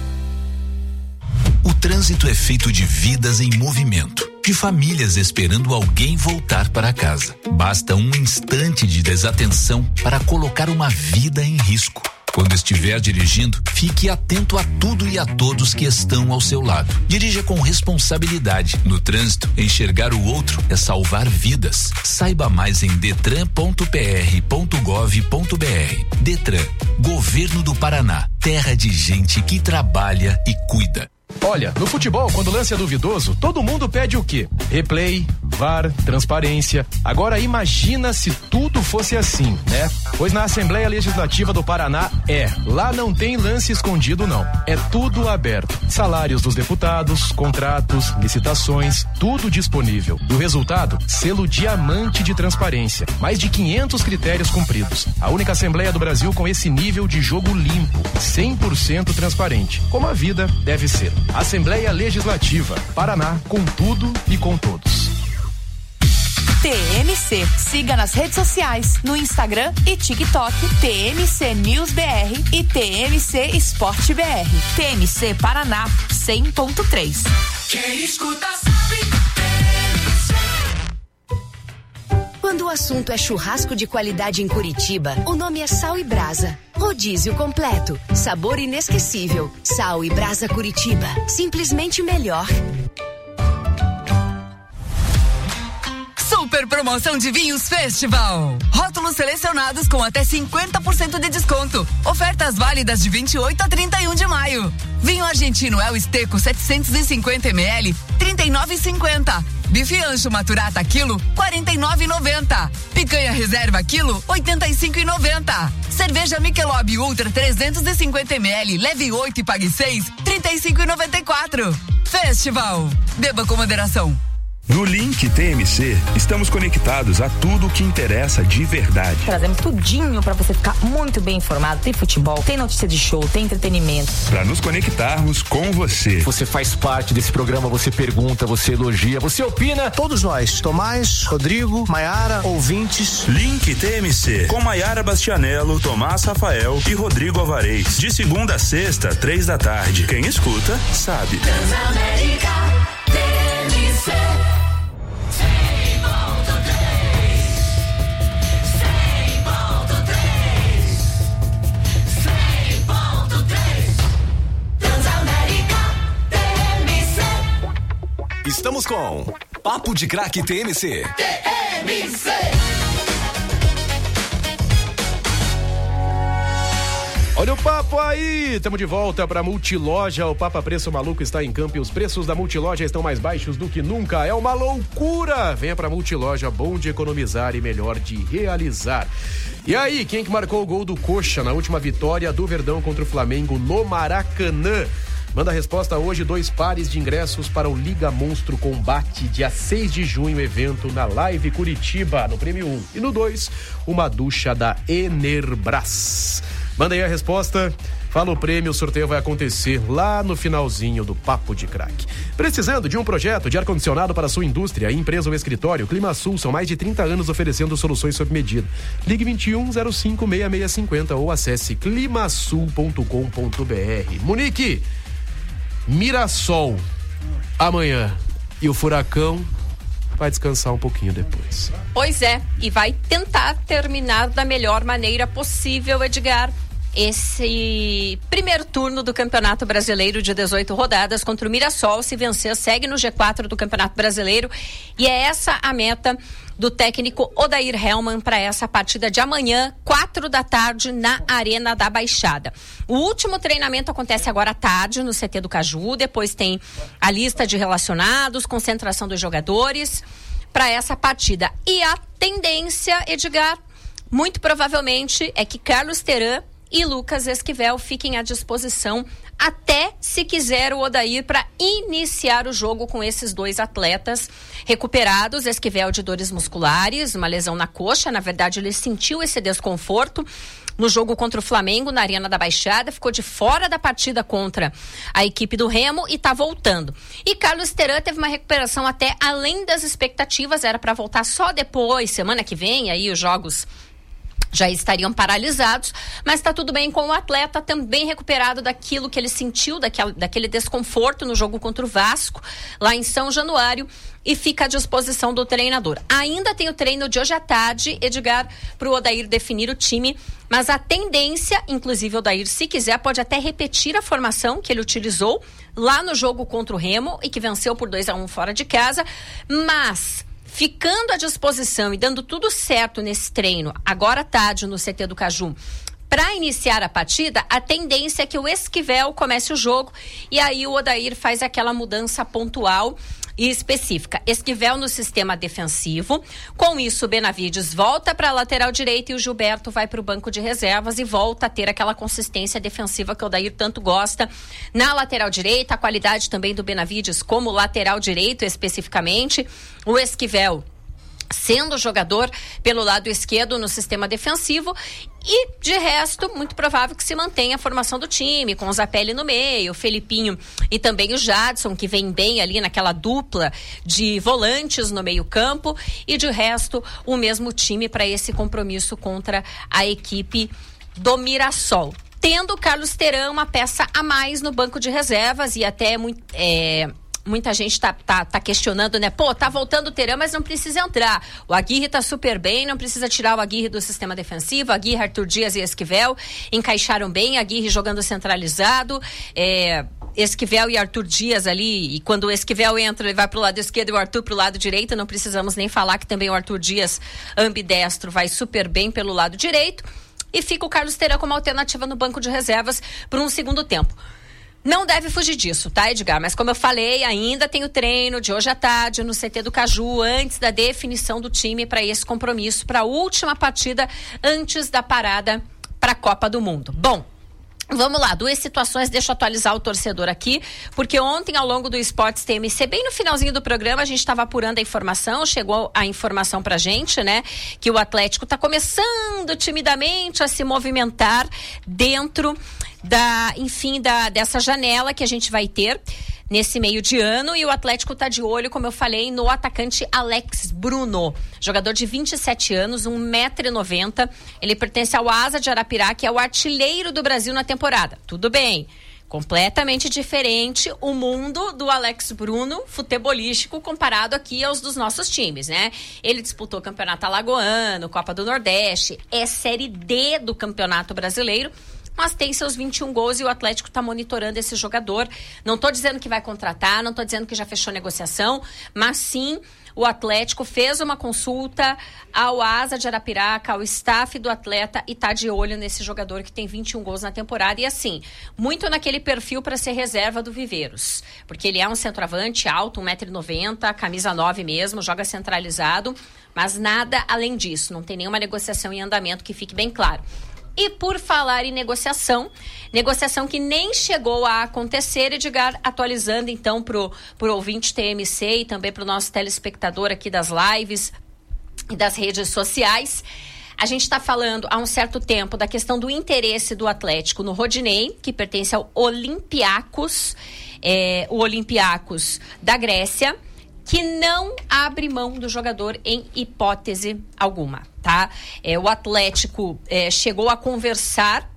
O trânsito é feito de vidas em movimento, de famílias esperando alguém voltar para casa. Basta um instante de desatenção para colocar uma vida em risco. Quando estiver dirigindo, fique atento a tudo e a todos que estão ao seu lado. Dirija com responsabilidade. No trânsito, enxergar o outro é salvar vidas. Saiba mais em detran ponto p r ponto gov ponto b r. Detran, Governo do Paraná, terra de gente que trabalha e cuida. Olha, no futebol, quando o lance é duvidoso, todo mundo pede o quê? Replay, V A R, transparência. Agora imagina se tudo fosse assim, né? Pois na Assembleia Legislativa do Paraná é. Lá não tem lance escondido, não. É tudo aberto. Salários dos deputados, contratos, licitações, tudo disponível. E o resultado? Selo diamante de transparência. Mais de quinhentos critérios cumpridos. A única Assembleia do Brasil com esse nível de jogo limpo, cem por cento transparente, como a vida deve ser. Assembleia Legislativa, Paraná, com tudo e com todos. T M C. Siga nas redes sociais, no Instagram e TikTok, T M C News B R e T M C Esporte B R. T M C Paraná, cem ponto três. Quem escuta sabe, T M C. Quando o assunto é churrasco de qualidade em Curitiba, o nome é Sal e Brasa. Rodízio completo, sabor inesquecível. Sal e Brasa Curitiba, simplesmente melhor. Super promoção de vinhos Festival. Rótulos selecionados com até cinquenta por cento de desconto. Ofertas válidas de vinte e oito a trinta e um de maio. Vinho argentino El Esteco setecentos e cinquenta mililitros, trinta e nove e cinquenta. Bife ancho maturata quilo, quarenta e nove e noventa. Picanha reserva quilo, oitenta e cinco e noventa. Cerveja Michelob Ultra trezentos e cinquenta mililitros, leve oito e pague seis, trinta e cinco e noventa e quatro. Festival. Beba com moderação. No Link T M C, estamos conectados a tudo o que interessa de verdade. Trazemos tudinho pra você ficar muito bem informado. Tem futebol, tem notícia de show, tem entretenimento. Pra nos conectarmos com você. Você faz parte desse programa, você pergunta, você elogia, você opina. Todos nós, Tomás, Rodrigo, Maiara, ouvintes. Link T M C, com Maiara Bastianello, Tomás Rafael e Rodrigo Alvarez. De segunda a sexta, três da tarde. Quem escuta, sabe. Transamérica, T M C. Estamos com Papo de Craque T M C. T M C. Olha o papo aí, estamos de volta para Multiloja. O Papa Preço Maluco está em campo e os preços da Multiloja estão mais baixos do que nunca. É uma loucura! Venha para Multiloja, bom de economizar e melhor de realizar. E aí, quem que marcou o gol do Coxa na última vitória do Verdão contra o Flamengo no Maracanã? Manda a resposta hoje, dois pares de ingressos para o Liga Monstro Combate, dia seis de junho, evento na Live Curitiba, no Prêmio um. E no dois, uma ducha da Enerbras. Manda aí a resposta, fala o prêmio, o sorteio vai acontecer lá no finalzinho do Papo de Craque. Precisando de um projeto de ar-condicionado para a sua indústria, empresa ou escritório, Climasul, são mais de trinta anos oferecendo soluções sob medida. Ligue vinte e um zero cinco, seis seis cinco zero ou acesse climasul ponto com ponto b r. Monique, Mirassol amanhã e o Furacão vai descansar um pouquinho depois. Pois é, e vai tentar terminar da melhor maneira possível, Edgar, esse primeiro turno do Campeonato Brasileiro de dezoito rodadas contra o Mirassol. Se vencer, segue no G quatro do Campeonato Brasileiro, e é essa a meta do técnico Odair Hellmann para essa partida de amanhã, quatro da tarde, na Arena da Baixada. O último treinamento acontece agora à tarde no C T do Caju, depois tem a lista de relacionados, concentração dos jogadores para essa partida. E a tendência, Edgar, muito provavelmente é que Carlos Teran e Lucas Esquivel fiquem à disposição até, se quiser, o Odair para iniciar o jogo com esses dois atletas recuperados. Esquivel de dores musculares, uma lesão na coxa, na verdade ele sentiu esse desconforto no jogo contra o Flamengo na Arena da Baixada, ficou de fora da partida contra a equipe do Remo e está voltando. E Carlos Teran teve uma recuperação até além das expectativas, era para voltar só depois, semana que vem, aí os jogos já estariam paralisados, mas está tudo bem com o atleta, também recuperado daquilo que ele sentiu, daquele, daquele desconforto no jogo contra o Vasco, lá em São Januário, e fica à disposição do treinador. Ainda tem o treino de hoje à tarde, Edgar, para o Odair definir o time, mas a tendência, inclusive o Odair, se quiser, pode até repetir a formação que ele utilizou lá no jogo contra o Remo e que venceu por dois a um fora de casa, mas ficando à disposição e dando tudo certo nesse treino, agora à tarde no C T do Caju, Para iniciar a partida, a tendência é que o Esquivel comece o jogo e aí o Odair faz aquela mudança pontual e específica. Esquivel no sistema defensivo. Com isso, o Benavides volta para a lateral direita e o Gilberto vai para o banco de reservas e volta a ter aquela consistência defensiva que o Odair tanto gosta. Na lateral direita, a qualidade também do Benavides como lateral direito especificamente. O Esquivel sendo jogador pelo lado esquerdo no sistema defensivo e, de resto, muito provável que se mantenha a formação do time, com o Zapelli no meio, o Felipinho e também o Jadson, que vem bem ali naquela dupla de volantes no meio campo, e, de resto, o mesmo time para esse compromisso contra a equipe do Mirassol. Tendo o Carlos Terã uma peça a mais no banco de reservas e até muito... É... Muita gente tá, tá, tá questionando, né? Pô, tá voltando o Terã, mas não precisa entrar. O Aguirre tá super bem, não precisa tirar o Aguirre do sistema defensivo. Aguirre, Arthur Dias e Esquivel encaixaram bem. Aguirre jogando centralizado. É, Esquivel e Arthur Dias ali. E quando o Esquivel entra, ele vai pro lado esquerdo e o Arthur pro lado direito. Não precisamos nem falar que também o Arthur Dias, ambidestro, vai super bem pelo lado direito. E fica o Carlos Terã como alternativa no banco de reservas por um segundo tempo. Não deve fugir disso, tá, Edgar? Mas como eu falei, ainda tem o treino de hoje à tarde no C T do Caju, antes da definição do time para esse compromisso, para a última partida antes da parada para a Copa do Mundo. Bom, vamos lá, duas situações, deixa eu atualizar o torcedor aqui, porque ontem ao longo do Esportes T M C, bem no finalzinho do programa, a gente estava apurando a informação, chegou a informação pra gente, né, que o Atlético está começando timidamente a se movimentar dentro da, enfim, da, dessa janela que a gente vai ter nesse meio de ano, e o Atlético está de olho, como eu falei, no atacante Alex Bruno, jogador de vinte e sete anos, um metro e noventa, ele pertence ao Asa de Arapiraca, que é o artilheiro do Brasil na temporada. Tudo bem, completamente diferente o mundo do Alex Bruno futebolístico comparado aqui aos dos nossos times, né? Ele disputou o Campeonato Alagoano, Copa do Nordeste, é Série D do Campeonato Brasileiro, mas tem seus vinte e um gols e o Atlético está monitorando esse jogador. Não estou dizendo que vai contratar, não estou dizendo que já fechou negociação, mas sim o Atlético fez uma consulta ao Asa de Arapiraca, ao staff do atleta, e está de olho nesse jogador que tem vinte e um gols na temporada. E assim, muito naquele perfil para ser reserva do Viveiros, porque ele é um centroavante alto, um metro e noventa, camisa nove mesmo, joga centralizado, mas nada além disso, não tem nenhuma negociação em andamento, que fique bem claro. E por falar em negociação, negociação que nem chegou a acontecer, Edgar, atualizando então pro, pro ouvinte T M C e também pro nosso telespectador aqui das lives e das redes sociais. A gente está falando há um certo tempo da questão do interesse do Atlético no Rodinei, que pertence ao Olympiacos, é, o Olympiacos da Grécia, que não abre mão do jogador em hipótese alguma, tá? É, o Atlético é, chegou a conversar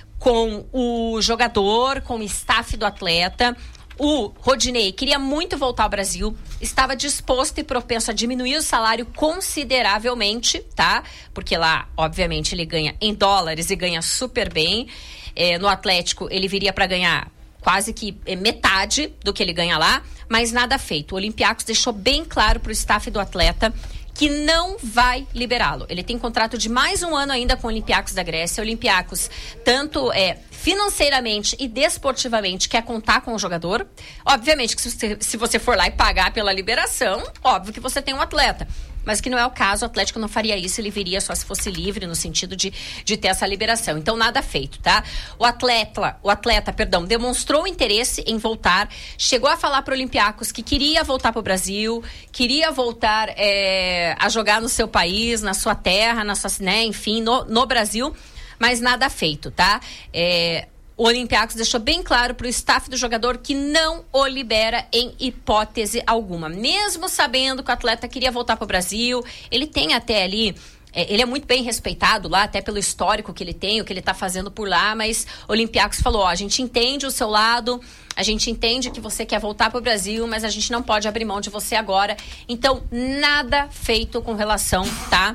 com o jogador, com o staff do atleta. O Rodinei queria muito voltar ao Brasil, estava disposto e propenso a diminuir o salário consideravelmente, tá? Porque lá, obviamente, ele ganha em dólares e ganha super bem. É, no Atlético, ele viria para ganhar quase que metade do que ele ganha lá, mas nada feito. O Olympiacos deixou bem claro para o staff do atleta que não vai liberá-lo. Ele tem contrato de mais um ano ainda com o Olympiacos da Grécia. O Olympiacos, tanto é, financeiramente e desportivamente, quer contar com o jogador. Obviamente que se você, se você for lá e pagar pela liberação, óbvio que você tem um atleta. Mas que não é o caso, o Atlético não faria isso, ele viria só se fosse livre, no sentido de, de ter essa liberação. Então, nada feito, tá? O atleta, o atleta, perdão, demonstrou interesse em voltar, chegou a falar para o Olympiacos que queria voltar para o Brasil, queria voltar é, a jogar no seu país, na sua terra, na sua, né, enfim, no, no Brasil, mas nada feito, tá? É... O Olympiacos deixou bem claro para o staff do jogador que não o libera em hipótese alguma. Mesmo sabendo que o atleta queria voltar para o Brasil, ele tem até ali, é, ele é muito bem respeitado lá, até pelo histórico que ele tem, o que ele está fazendo por lá, mas o Olympiacos falou, ó, a gente entende o seu lado, a gente entende que você quer voltar para o Brasil, mas a gente não pode abrir mão de você agora. Então, nada feito com relação, tá,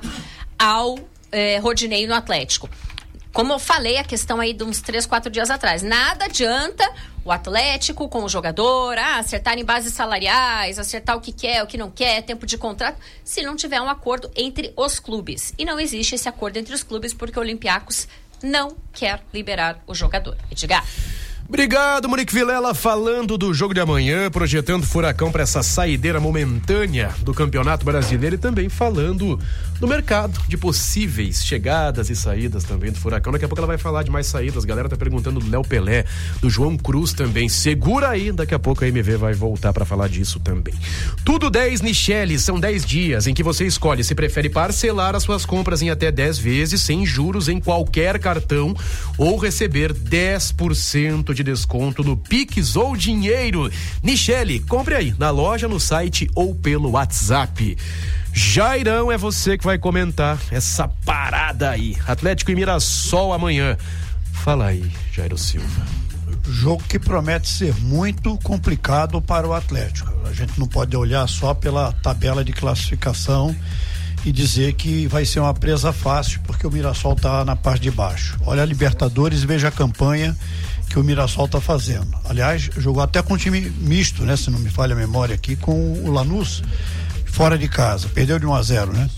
ao é, Rodinei no Atlético. Como eu falei, a questão aí de uns três, quatro dias atrás. Nada adianta o Atlético com o jogador, ah, acertar em bases salariais, acertar o que quer, o que não quer, tempo de contrato, se não tiver um acordo entre os clubes. E não existe esse acordo entre os clubes porque o Olympiacos não quer liberar o jogador. Edgar. Obrigado, Monique Vilela, falando do jogo de amanhã, projetando Furacão para essa saideira momentânea do Campeonato Brasileiro e também falando do mercado, de possíveis chegadas e saídas também do Furacão. Daqui a pouco ela vai falar de mais saídas. A galera tá perguntando do Léo Pelé, do João Cruz também. Segura aí, daqui a pouco a M V vai voltar para falar disso também. Tudo dez Nichelle, são dez dias em que você escolhe se prefere parcelar as suas compras em até dez vezes, sem juros em qualquer cartão, ou receber dez por cento de desconto no Pix ou dinheiro. Nichelle, compre aí na loja, no site ou pelo WhatsApp. Jairão, é você que vai comentar essa parada aí. Atlético e Mirassol amanhã. Fala aí, Jairo Silva. Jogo que promete ser muito complicado para o Atlético. A gente não pode olhar só pela tabela de classificação e dizer que vai ser uma presa fácil, porque o Mirassol está na parte de baixo. Olha a Libertadores e veja a campanha que o Mirassol está fazendo. Aliás, jogou até com um time misto, né? Se não me falha a memória aqui, com o Lanús fora de casa. Perdeu de um a zero, né?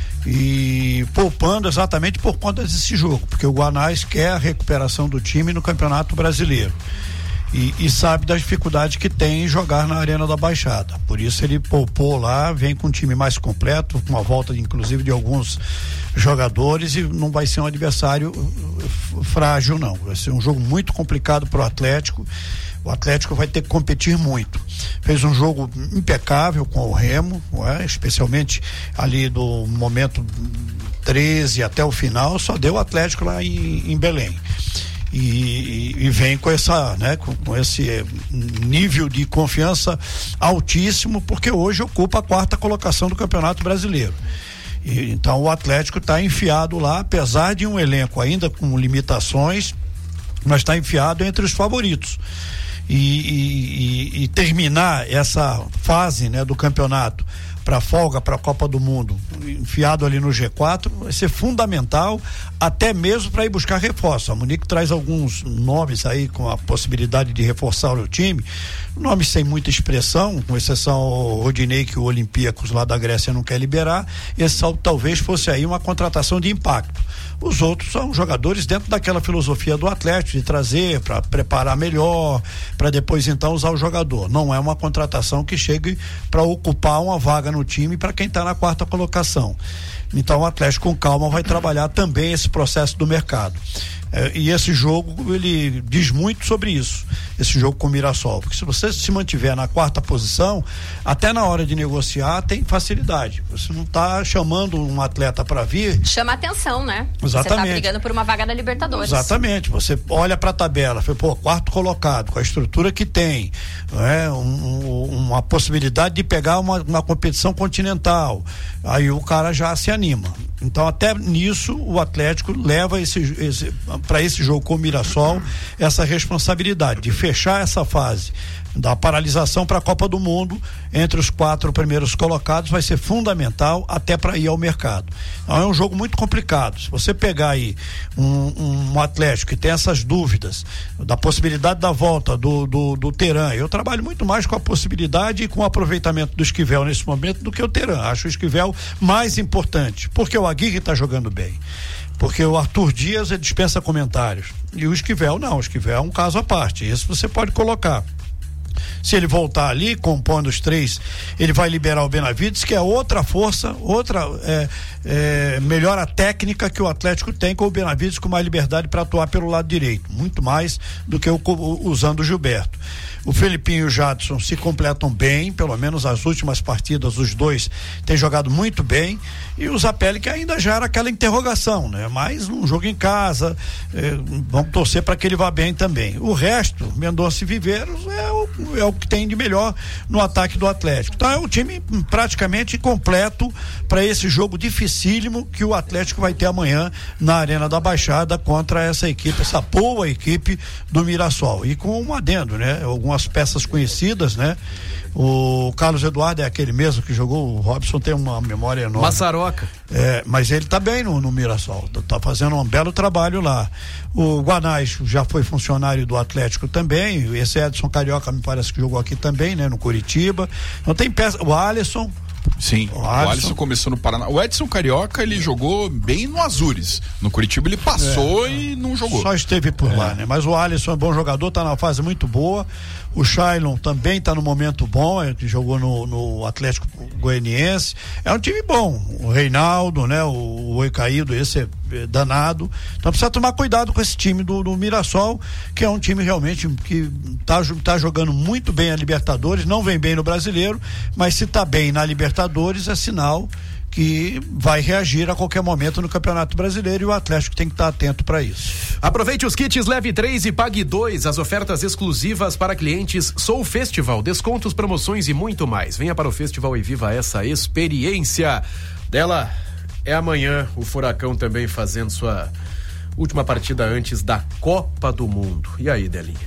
E poupando exatamente por conta desse jogo, porque o Guanás quer a recuperação do time no Campeonato Brasileiro. E, e sabe das dificuldades que tem em jogar na Arena da Baixada. Por isso ele poupou lá, vem com um time mais completo, com a volta inclusive de alguns jogadores, e não vai ser um adversário frágil não, vai ser um jogo muito complicado para o Atlético. O Atlético vai ter que competir muito. Fez um jogo impecável com o Remo, não é? Especialmente ali do momento treze até o final, só deu o Atlético lá em, em Belém. E, e vem com essa, né, com, com esse nível de confiança altíssimo, porque hoje ocupa a quarta colocação do Campeonato Brasileiro. E, então o Atlético está enfiado lá, apesar de um elenco ainda com limitações, mas está enfiado entre os favoritos. E, e, e, e terminar essa fase, né, do campeonato para folga, para a Copa do Mundo, enfiado ali no G quatro, vai ser fundamental, até mesmo para ir buscar reforço. A Monique traz alguns nomes aí com a possibilidade de reforçar o time, nomes sem muita expressão, com exceção ao Rodinei, que o Olympiacos lá da Grécia não quer liberar. Esse talvez fosse aí uma contratação de impacto. Os outros são jogadores dentro daquela filosofia do Atlético, de trazer para preparar melhor, para depois então usar o jogador. Não é uma contratação que chegue para ocupar uma vaga no time para quem está na quarta colocação. Então o Atlético com calma vai trabalhar também esse processo do mercado. É, e esse jogo, ele diz muito sobre isso, esse jogo com o Mirassol, porque se você se mantiver na quarta posição, até na hora de negociar tem facilidade, você não está chamando um atleta para vir. Chama atenção, né? Exatamente. Você está brigando por uma vaga na Libertadores. Exatamente, você olha para a tabela, foi, pô, quarto colocado, com a estrutura que tem, é, um, um, uma possibilidade de pegar uma, uma competição continental, aí o cara já se anima. Então até nisso o Atlético leva esse, esse para esse jogo com o Mirassol essa responsabilidade de fechar essa fase da paralisação para a Copa do Mundo entre os quatro primeiros colocados, vai ser fundamental até para ir ao mercado. Então é um jogo muito complicado. Se você pegar aí um, um Atlético que tem essas dúvidas da possibilidade da volta do, do, do Teran, eu trabalho muito mais com a possibilidade e com o aproveitamento do Esquivel nesse momento do que o Teran. Acho o Esquivel mais importante, porque o Aguirre está jogando bem. Porque o Arthur Dias ele dispensa comentários. E o Esquivel não, o Esquivel é um caso à parte. Esse você pode colocar. Se ele voltar ali, compondo os três, ele vai liberar o Benavides, que é outra força, outra é, é, melhora técnica que o Atlético tem com o Benavides, com mais liberdade para atuar pelo lado direito, muito mais do que o, usando o Gilberto. O Felipinho e o Jadson se completam bem, pelo menos as últimas partidas, os dois têm jogado muito bem, e o Zapelli que ainda gera aquela interrogação, né? Mas um jogo em casa, é, vamos torcer para que ele vá bem também. O resto, Mendonça e Viveiros é o, é o que tem de melhor no ataque do Atlético. Então é um time praticamente completo para esse jogo dificílimo que o Atlético vai ter amanhã na Arena da Baixada contra essa equipe, essa boa equipe do Mirassol. E com um adendo, né? Algumas peças conhecidas, né? O Carlos Eduardo é aquele mesmo que jogou, o Robson tem uma memória enorme. Massaroca. É, mas ele tá bem no, no Mirassol, tá fazendo um belo trabalho lá. O Guanais já foi funcionário do Atlético também, esse Edson Carioca me parece que jogou aqui também, né? No Curitiba. Então tem peça, o Alisson, Sim, o Alisson. o Alisson começou no Paraná. O Edson Carioca, ele jogou bem no Azures. No Curitiba ele passou é, e não jogou. Só esteve por é. lá, né? Mas o Alisson é bom jogador, tá na fase muito boa. O Shailon também tá no momento bom, é, que jogou no, no Atlético Goianiense. É um time bom. O Reinaldo, né? O, o Oicaído, esse é, é danado. Então precisa tomar cuidado com esse time do, do Mirassol, que é um time realmente que tá, tá jogando muito bem a Libertadores, não vem bem no Brasileiro, mas se tá bem na Libertadores é sinal que vai reagir a qualquer momento no Campeonato Brasileiro, e o Atlético tem que estar atento para isso. Aproveite os kits, leve três e pague dois, as ofertas exclusivas para clientes Soul Festival, descontos, promoções e muito mais. Venha para o festival e viva essa experiência. Dela é amanhã, o Furacão também fazendo sua última partida antes da Copa do Mundo. E aí, Delinha?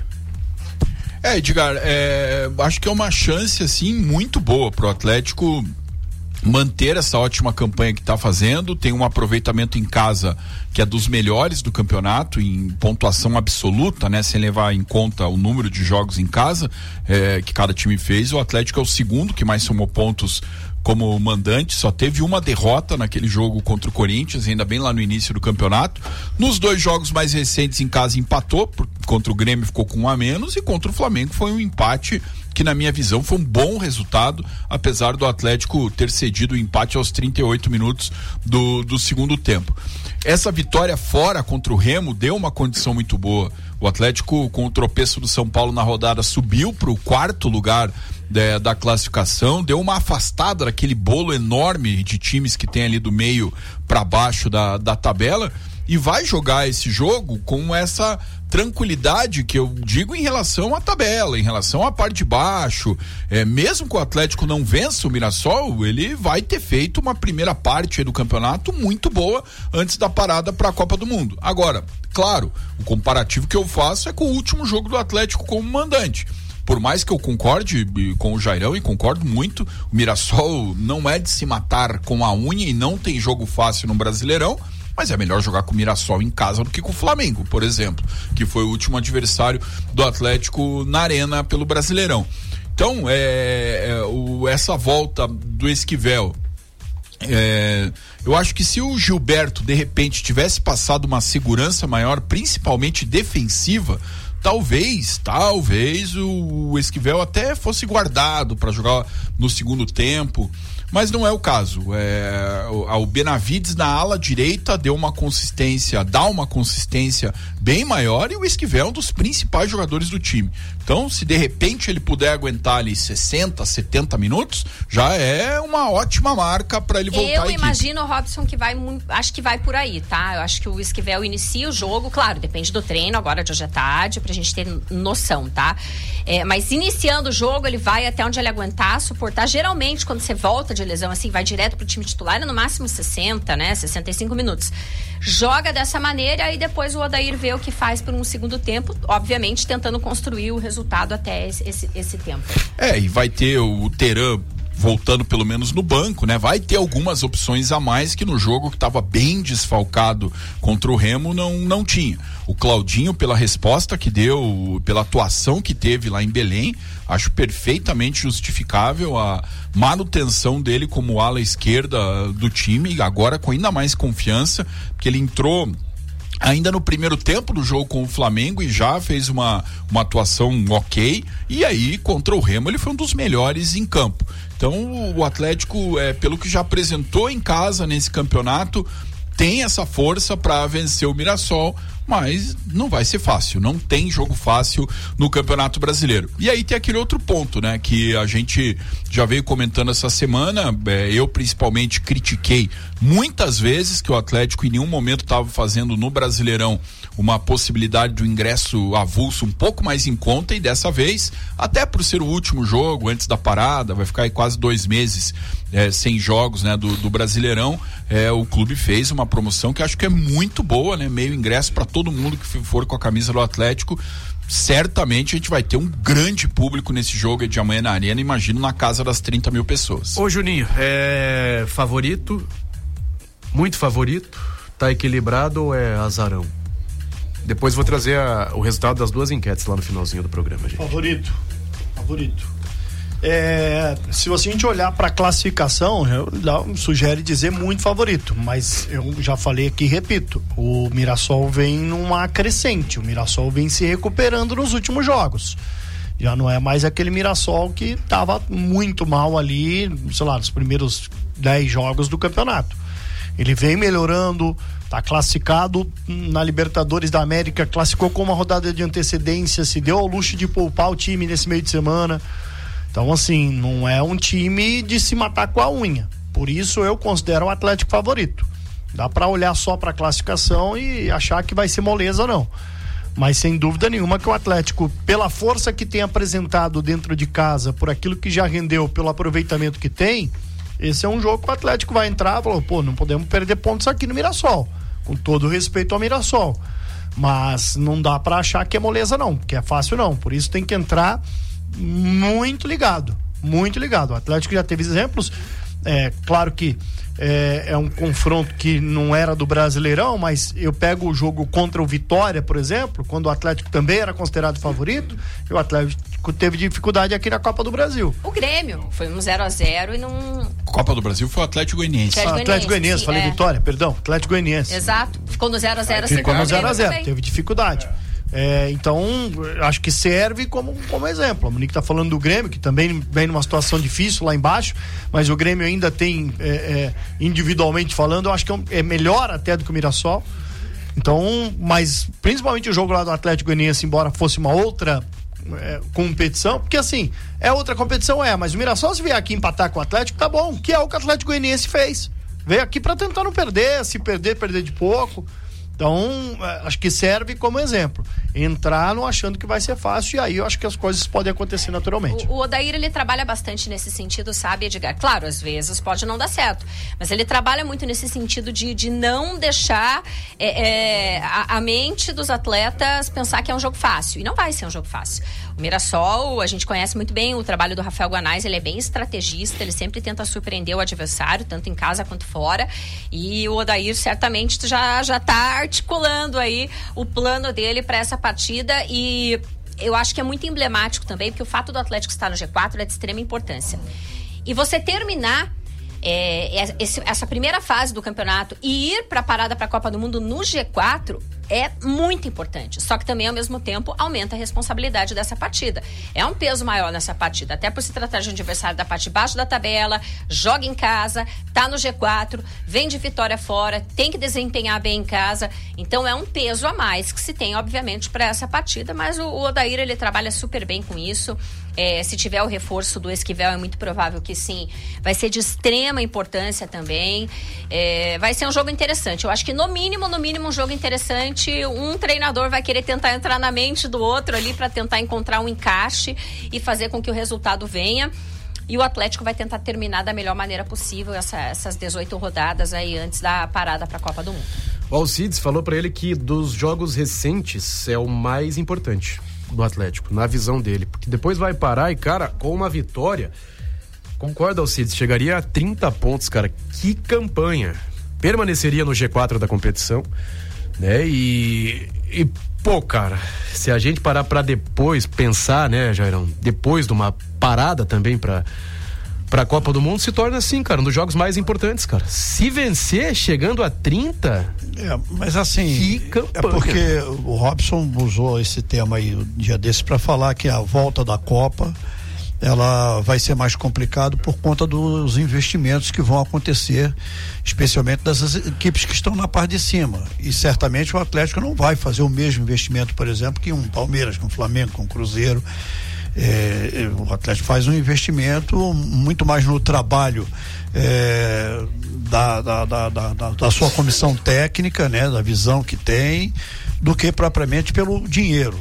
É, Edgar, é, acho que é uma chance assim muito boa pro Atlético manter essa ótima campanha que está fazendo. Tem um aproveitamento em casa que é dos melhores do campeonato em pontuação absoluta, né? Sem levar em conta o número de jogos em casa é, que cada time fez. O Atlético é o segundo que mais somou pontos como mandante, só teve uma derrota naquele jogo contra o Corinthians, ainda bem lá no início do campeonato. Nos dois jogos mais recentes em casa empatou, por, contra o Grêmio ficou com um a menos, e contra o Flamengo foi um empate que, na minha visão, foi um bom resultado, apesar do Atlético ter cedido o empate aos trinta e oito minutos do, do segundo tempo. Essa vitória fora contra o Remo deu uma condição muito boa. O Atlético, com o tropeço do São Paulo na rodada, subiu para o quarto lugar da, da classificação, deu uma afastada daquele bolo enorme de times que tem ali do meio para baixo da, da tabela, e vai jogar esse jogo com essa tranquilidade que eu digo em relação à tabela, em relação à parte de baixo. É, mesmo que o Atlético não vença o Mirassol, ele vai ter feito uma primeira parte do campeonato muito boa antes da parada para a Copa do Mundo. Agora, claro, o comparativo que eu faço é com o último jogo do Atlético como mandante. Por mais que eu concorde com o Jairão, e concordo muito, o Mirassol não é de se matar com a unha e não tem jogo fácil no Brasileirão, mas é melhor jogar com o Mirassol em casa do que com o Flamengo, por exemplo, que foi o último adversário do Atlético na Arena pelo Brasileirão. Então, é, é, o, essa volta do Esquivel, é, eu acho que se o Gilberto de repente tivesse passado uma segurança maior, principalmente defensiva, talvez, talvez o, o Esquivel até fosse guardado para jogar no segundo tempo, mas não é o caso. É, o, o Benavides na ala direita deu uma consistência, dá uma consistência bem maior, e o Esquivel é um dos principais jogadores do time. Então, se de repente ele puder aguentar ali sessenta, setenta minutos, já é uma ótima marca para ele voltar. Eu imagino, Robson, que vai, acho que vai por aí, tá? Eu acho que o Esquivel inicia o jogo, claro, depende do treino, agora de hoje à tarde, pra gente ter noção, tá? É, mas iniciando o jogo, ele vai até onde ele aguentar, suportar. Geralmente, quando você volta de lesão, assim, vai direto pro time titular, é no máximo sessenta, né? sessenta e cinco minutos. Joga dessa maneira, e depois o Odair vê o que faz por um segundo tempo, obviamente tentando construir o resultado até esse, esse, esse tempo. É, e vai ter o Teran voltando pelo menos no banco, né? Vai ter algumas opções a mais que no jogo que estava bem desfalcado contra o Remo não, não tinha. O Claudinho, pela resposta que deu, pela atuação que teve lá em Belém, acho perfeitamente justificável a manutenção dele como ala esquerda do time, agora com ainda mais confiança, porque ele entrou ainda no primeiro tempo do jogo com o Flamengo e já fez uma, uma atuação ok, e aí contra o Remo ele foi um dos melhores em campo. Então o Atlético, é, pelo que já apresentou em casa nesse campeonato, tem essa força para vencer o Mirassol, mas não vai ser fácil, não tem jogo fácil no Campeonato Brasileiro. E aí tem aquele outro ponto, né, que a gente já veio comentando essa semana, é, eu principalmente critiquei muitas vezes que o Atlético em nenhum momento estava fazendo no Brasileirão uma possibilidade do ingresso avulso um pouco mais em conta, e dessa vez, até por ser o último jogo antes da parada, vai ficar aí quase dois meses é, sem jogos, né, do, do Brasileirão, é, o clube fez uma promoção que acho que é muito boa, né, meio ingresso para todo mundo que for com a camisa do Atlético. Certamente a gente vai ter um grande público nesse jogo de amanhã na Arena, imagino na casa das trinta mil pessoas. Ô Juninho, é favorito, muito favorito, tá equilibrado ou é azarão? Depois vou trazer a, o resultado das duas enquetes lá no finalzinho do programa, gente. Favorito, favorito. É, se a gente olhar para a classificação, eu, sugere dizer muito favorito, mas eu já falei aqui e repito, o Mirassol vem numa crescente, o Mirassol vem se recuperando nos últimos jogos. Já não é mais aquele Mirassol que estava muito mal ali, sei lá, nos primeiros dez jogos do campeonato. Ele vem melhorando, está classificado na Libertadores da América, classificou com uma rodada de antecedência, se deu ao luxo de poupar o time nesse meio de semana. Então, assim, não é um time de se matar com a unha. Por isso eu considero o Atlético favorito. Dá para olhar só para a classificação e achar que vai ser moleza, não. Mas sem dúvida nenhuma que o Atlético, pela força que tem apresentado dentro de casa, por aquilo que já rendeu, pelo aproveitamento que tem, esse é um jogo que o Atlético vai entrar e falou, pô, não podemos perder pontos aqui no Mirassol, com todo o respeito ao Mirassol, mas não dá pra achar que é moleza não, que é fácil não, por isso tem que entrar muito ligado, muito ligado. O Atlético já teve exemplos, é claro que é, é um confronto que não era do Brasileirão, mas eu pego o jogo contra o Vitória, por exemplo, quando o Atlético também era considerado favorito, e o Atlético teve dificuldade aqui na Copa do Brasil. O Grêmio, foi um zero a zero e não... Copa do Brasil foi o Atlético Goianiense. Atlético, Atlético Goianiense, falei é. Vitória, perdão, Atlético Goianiense. Exato, ficou no zero a zero. Ficou no zero a zero, teve dificuldade. É, então, acho que serve como, como exemplo. A Monique tá falando do Grêmio, que também vem numa situação difícil lá embaixo, mas o Grêmio ainda tem, é, é, individualmente falando, eu acho que é melhor até do que o Mirassol. Então, mas principalmente o jogo lá do Atlético Goianiense, embora fosse uma outra é, competição, porque assim, é outra competição, é, mas o Mirassol, se vier aqui empatar com o Atlético, tá bom, que é o que o Atlético Goianiense fez. Veio aqui pra tentar não perder, se perder, perder de pouco. Então, acho que serve como exemplo. Entrar não achando que vai ser fácil, e aí eu acho que as coisas podem acontecer naturalmente. O, o Odair, ele trabalha bastante nesse sentido, sabe, Edgar? Claro, às vezes pode não dar certo, mas ele trabalha muito nesse sentido de, de não deixar é, é, a, a mente dos atletas pensar que é um jogo fácil. E não vai ser um jogo fácil. O Mirassol, a gente conhece muito bem o trabalho do Rafael Guanais, ele é bem estrategista, ele sempre tenta surpreender o adversário, tanto em casa quanto fora, e o Odair certamente já, já tá articulando aí o plano dele para essa partida, e eu acho que é muito emblemático também, porque o fato do Atlético estar no G quatro é de extrema importância. E você terminar é, esse, essa primeira fase do campeonato e ir para a parada para a Copa do Mundo no G quatro é muito importante, só que também ao mesmo tempo aumenta a responsabilidade dessa partida. É um peso maior nessa partida, até por se tratar de um adversário da parte de baixo da tabela, joga em casa, tá no G quatro, vem de vitória fora, tem que desempenhar bem em casa, então é um peso a mais que se tem, obviamente, para essa partida, mas o, o Odair, ele trabalha super bem com isso. É, se tiver o reforço do Esquivel, é muito provável que sim, vai ser de extrema importância também. É, vai ser um jogo interessante. Eu acho que no mínimo, no mínimo um jogo interessante. Um treinador vai querer tentar entrar na mente do outro ali para tentar encontrar um encaixe e fazer com que o resultado venha. E o Atlético vai tentar terminar da melhor maneira possível essa, essas dezoito rodadas aí antes da parada para a Copa do Mundo. O Alcides falou para ele que dos jogos recentes é o mais importante do Atlético, na visão dele, porque depois vai parar e, cara, com uma vitória, concorda, Alcides, chegaria a trinta pontos, cara, que campanha, permaneceria no G quatro da competição, né, e, e pô, cara, se a gente parar pra depois pensar, né, Jairão, depois de uma parada também pra pra Copa do Mundo, se torna assim, cara, um dos jogos mais importantes, cara. Se vencer, chegando a trinta... É, mas assim, é porque o Robson usou esse tema aí um dia desse para falar que a volta da Copa, ela vai ser mais complicado por conta dos investimentos que vão acontecer, especialmente das equipes que estão na parte de cima. E certamente o Atlético não vai fazer o mesmo investimento, por exemplo, que um Palmeiras, que um Flamengo, que um Cruzeiro. É, o Atlético faz um investimento muito mais no trabalho é, da, da, da, da, da sua comissão técnica, né, da visão que tem, do que propriamente pelo dinheiro.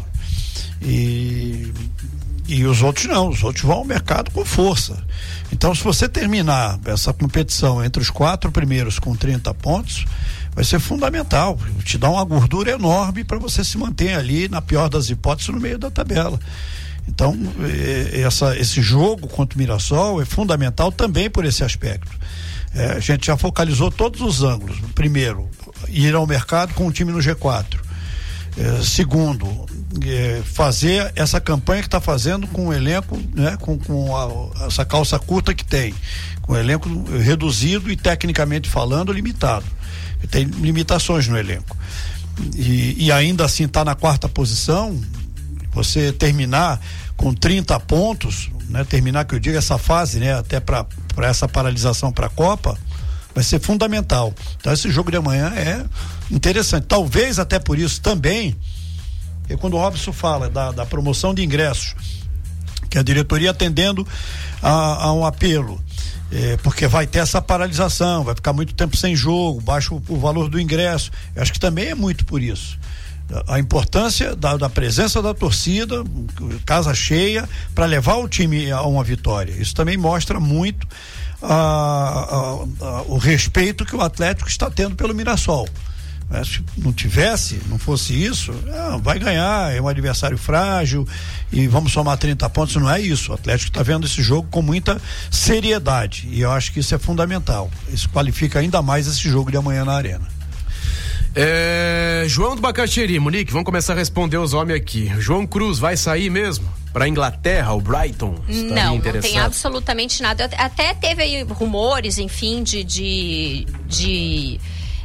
E, e os outros não, os outros vão ao mercado com força. Então, se você terminar essa competição entre os quatro primeiros com trinta pontos, vai ser fundamental, te dá uma gordura enorme para você se manter ali, na pior das hipóteses, no meio da tabela. Então, essa, esse jogo contra o Mirassol é fundamental também por esse aspecto. É, a gente já focalizou todos os ângulos. Primeiro, ir ao mercado com o time no G quatro. É, segundo, é, fazer essa campanha que está fazendo com o elenco, né, com, com a, essa calça curta que tem, com o elenco reduzido e tecnicamente falando limitado. Tem limitações no elenco. E, e ainda assim está na quarta posição. Você terminar com trinta pontos, né, terminar, que eu digo, essa fase, né, até para essa paralisação para a Copa, vai ser fundamental. Então esse jogo de amanhã é interessante. Talvez até por isso também, e quando o Robson fala da, da promoção de ingressos, que a diretoria atendendo a, a um apelo, é, porque vai ter essa paralisação, vai ficar muito tempo sem jogo, baixa o, o valor do ingresso. Eu acho que também é muito por isso. A importância da, da presença da torcida, casa cheia, para levar o time a uma vitória. Isso também mostra muito a, a, a, o respeito que o Atlético está tendo pelo Mirassol. Se não tivesse, não fosse isso, ah, vai ganhar, é um adversário frágil e vamos somar trinta pontos. Não é isso. O Atlético está vendo esse jogo com muita seriedade e eu acho que isso é fundamental. Isso qualifica ainda mais esse jogo de amanhã na Arena. É, João do Bacaxeri, Monique, vamos começar a responder os homens aqui. João Cruz vai sair mesmo? Para Inglaterra, o Brighton? Não, não tem absolutamente nada. Até teve aí rumores, enfim, de, de, de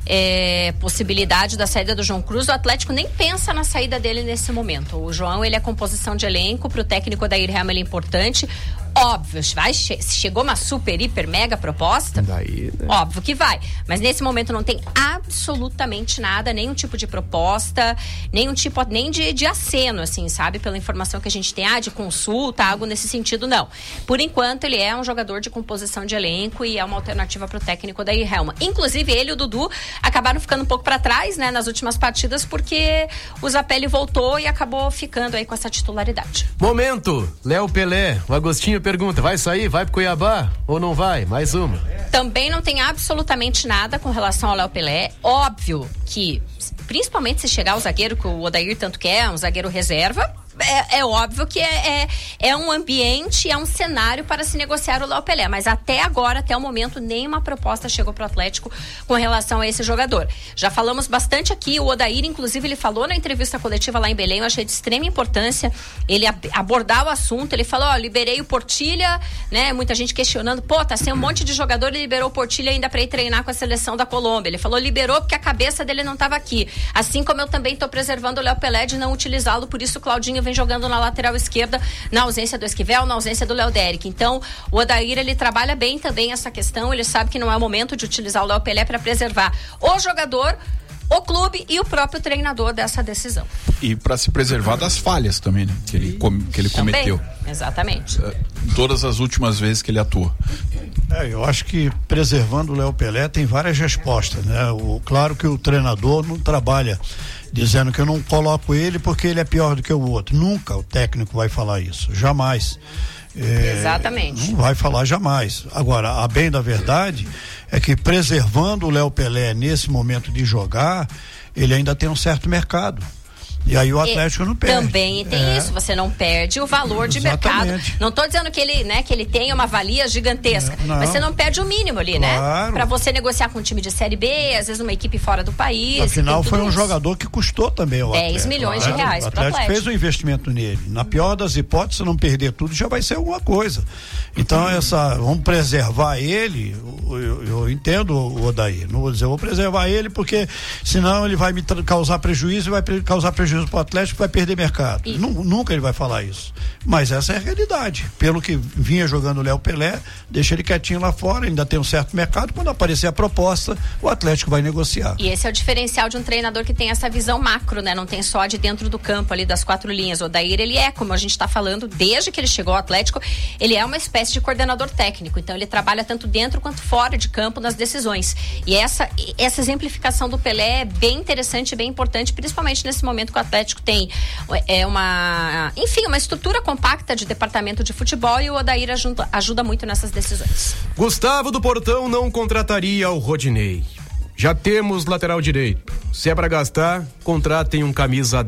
é, possibilidade da saída do João Cruz. O Atlético nem pensa na saída dele nesse momento. O João, ele é composição de elenco, pro técnico Odair Helma ele é importante. Óbvio, vai, chegou uma super, hiper, mega proposta, daí, né? Óbvio que vai, mas nesse momento não tem absolutamente nada, nenhum tipo de proposta, nenhum tipo, nem de, de aceno, assim, sabe, pela informação que a gente tem, ah, de consulta, algo nesse sentido, não. Por enquanto ele é um jogador de composição de elenco e é uma alternativa pro técnico da Helma. Inclusive ele e o Dudu acabaram ficando um pouco para trás, né, nas últimas partidas, porque o Zapelli voltou e acabou ficando aí com essa titularidade. Momento, Léo Pelé, o Agostinho pergunta, vai sair, vai pro Cuiabá ou não vai? Mais uma. Também não tem absolutamente nada com relação ao Léo Pelé. Óbvio que, principalmente se chegar o zagueiro que o Odair tanto quer, um zagueiro reserva, É, é óbvio que é, é, é um ambiente, é um cenário para se negociar o Léo Pelé, mas até agora, até o momento, nenhuma proposta chegou para o Atlético com relação a esse jogador. Já falamos bastante aqui, o Odair, inclusive, ele falou na entrevista coletiva lá em Belém, eu achei de extrema importância ele ab- abordar o assunto, ele falou, ó, liberei o Portilha, né, muita gente questionando, pô, tá sem um monte de jogador, ele liberou o Portilha ainda para ir treinar com a seleção da Colômbia, ele falou, liberou porque a cabeça dele não estava aqui, assim como eu também tô preservando o Léo Pelé de não utilizá-lo, por isso o Claudinho vem jogando na lateral esquerda, na ausência do Esquivel, na ausência do Léo Déric. Então, o Odair, ele trabalha bem também essa questão, ele sabe que não é o momento de utilizar o Léo Pelé para preservar o jogador, o clube e o próprio treinador dessa decisão. E para se preservar das falhas também, né? Que ele, com, que ele também, cometeu. Exatamente. Todas as últimas vezes que ele atuou. É, eu acho que preservando o Léo Pelé tem várias respostas, né? O, claro que o treinador não trabalha dizendo que eu não coloco ele porque ele é pior do que o outro. Nunca o técnico vai falar isso, jamais. É, Exatamente. Não vai falar jamais. Agora, a bem da verdade é que preservando o Léo Pelé nesse momento de jogar, ele ainda tem um certo mercado. E aí o Atlético e não perde. Também tem é. isso, você não perde o valor de Exatamente. mercado. Não estou dizendo que ele, né, que ele tenha uma valia gigantesca, não, não. mas você não perde o mínimo ali, claro. né? Para você negociar com um time de Série B, às vezes uma equipe fora do país. Afinal, foi um isso. jogador que custou também o dez milhões claro. de reais o para o Atlético. Atlético fez um investimento nele. Na pior das hipóteses, se não perder tudo, já vai ser alguma coisa. Então, essa, vamos preservar ele, eu, eu, eu entendo o Odair, não vou dizer, eu vou preservar ele porque senão ele vai me tra- causar prejuízo e vai pre- causar prejuízo para o Atlético, vai perder mercado. E... Nunca ele vai falar isso. Mas essa é a realidade. Pelo que vinha jogando o Léo Pelé, deixa ele quietinho lá fora, ainda tem um certo mercado, quando aparecer a proposta, o Atlético vai negociar. E esse é o diferencial de um treinador que tem essa visão macro, né? Não tem só de dentro do campo ali das quatro linhas. O Odair, ele é, como a gente está falando, desde que ele chegou ao Atlético, ele é uma espécie de coordenador técnico. Então ele trabalha tanto dentro quanto fora de campo nas decisões. E essa, essa exemplificação do Pelé é bem interessante, bem importante, principalmente nesse momento que o Atlético tem é uma, enfim, uma estrutura compacta de departamento de futebol e o Odair ajuda, ajuda muito nessas decisões. Gustavo do Portão não contrataria o Rodinei. Já temos lateral direito. Se é pra gastar, contratem um camisa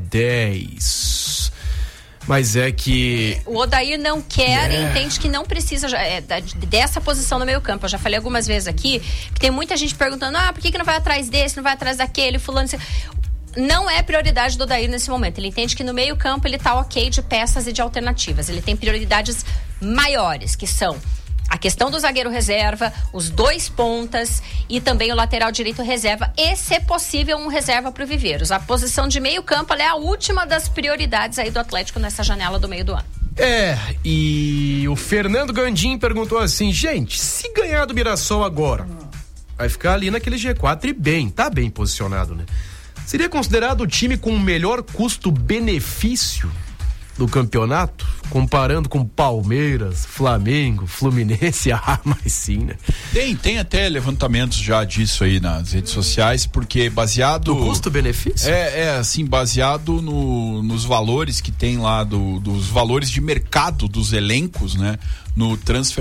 dez. Mas é que... O Odair não quer e É. entende que não precisa é, da- dessa posição no meio campo. Eu já falei algumas vezes aqui que tem muita gente perguntando, ah, por que, que não vai atrás desse, não vai atrás daquele, fulano... não é prioridade do Odair nesse momento. Ele entende que no meio campo ele tá ok de peças e de alternativas. Ele tem prioridades maiores, que são a questão do zagueiro reserva, os dois pontas e também o lateral direito reserva e, se possível, um reserva para o Viveiros. A posição de meio campo ela é a última das prioridades aí do Atlético nessa janela do meio do ano. É, e o Fernando Gandim perguntou assim, gente, se ganhar do Mirassol agora, vai ficar ali naquele G quatro e bem, tá bem posicionado, né? Seria considerado o time com o melhor custo-benefício do campeonato, comparando com Palmeiras, Flamengo, Fluminense? Ah, mas sim, né? Tem, tem até levantamentos já disso aí nas redes sociais, porque baseado... Do custo-benefício? É, é, assim, baseado no, nos valores que tem lá, do, dos valores de mercado dos elencos, né? No transfer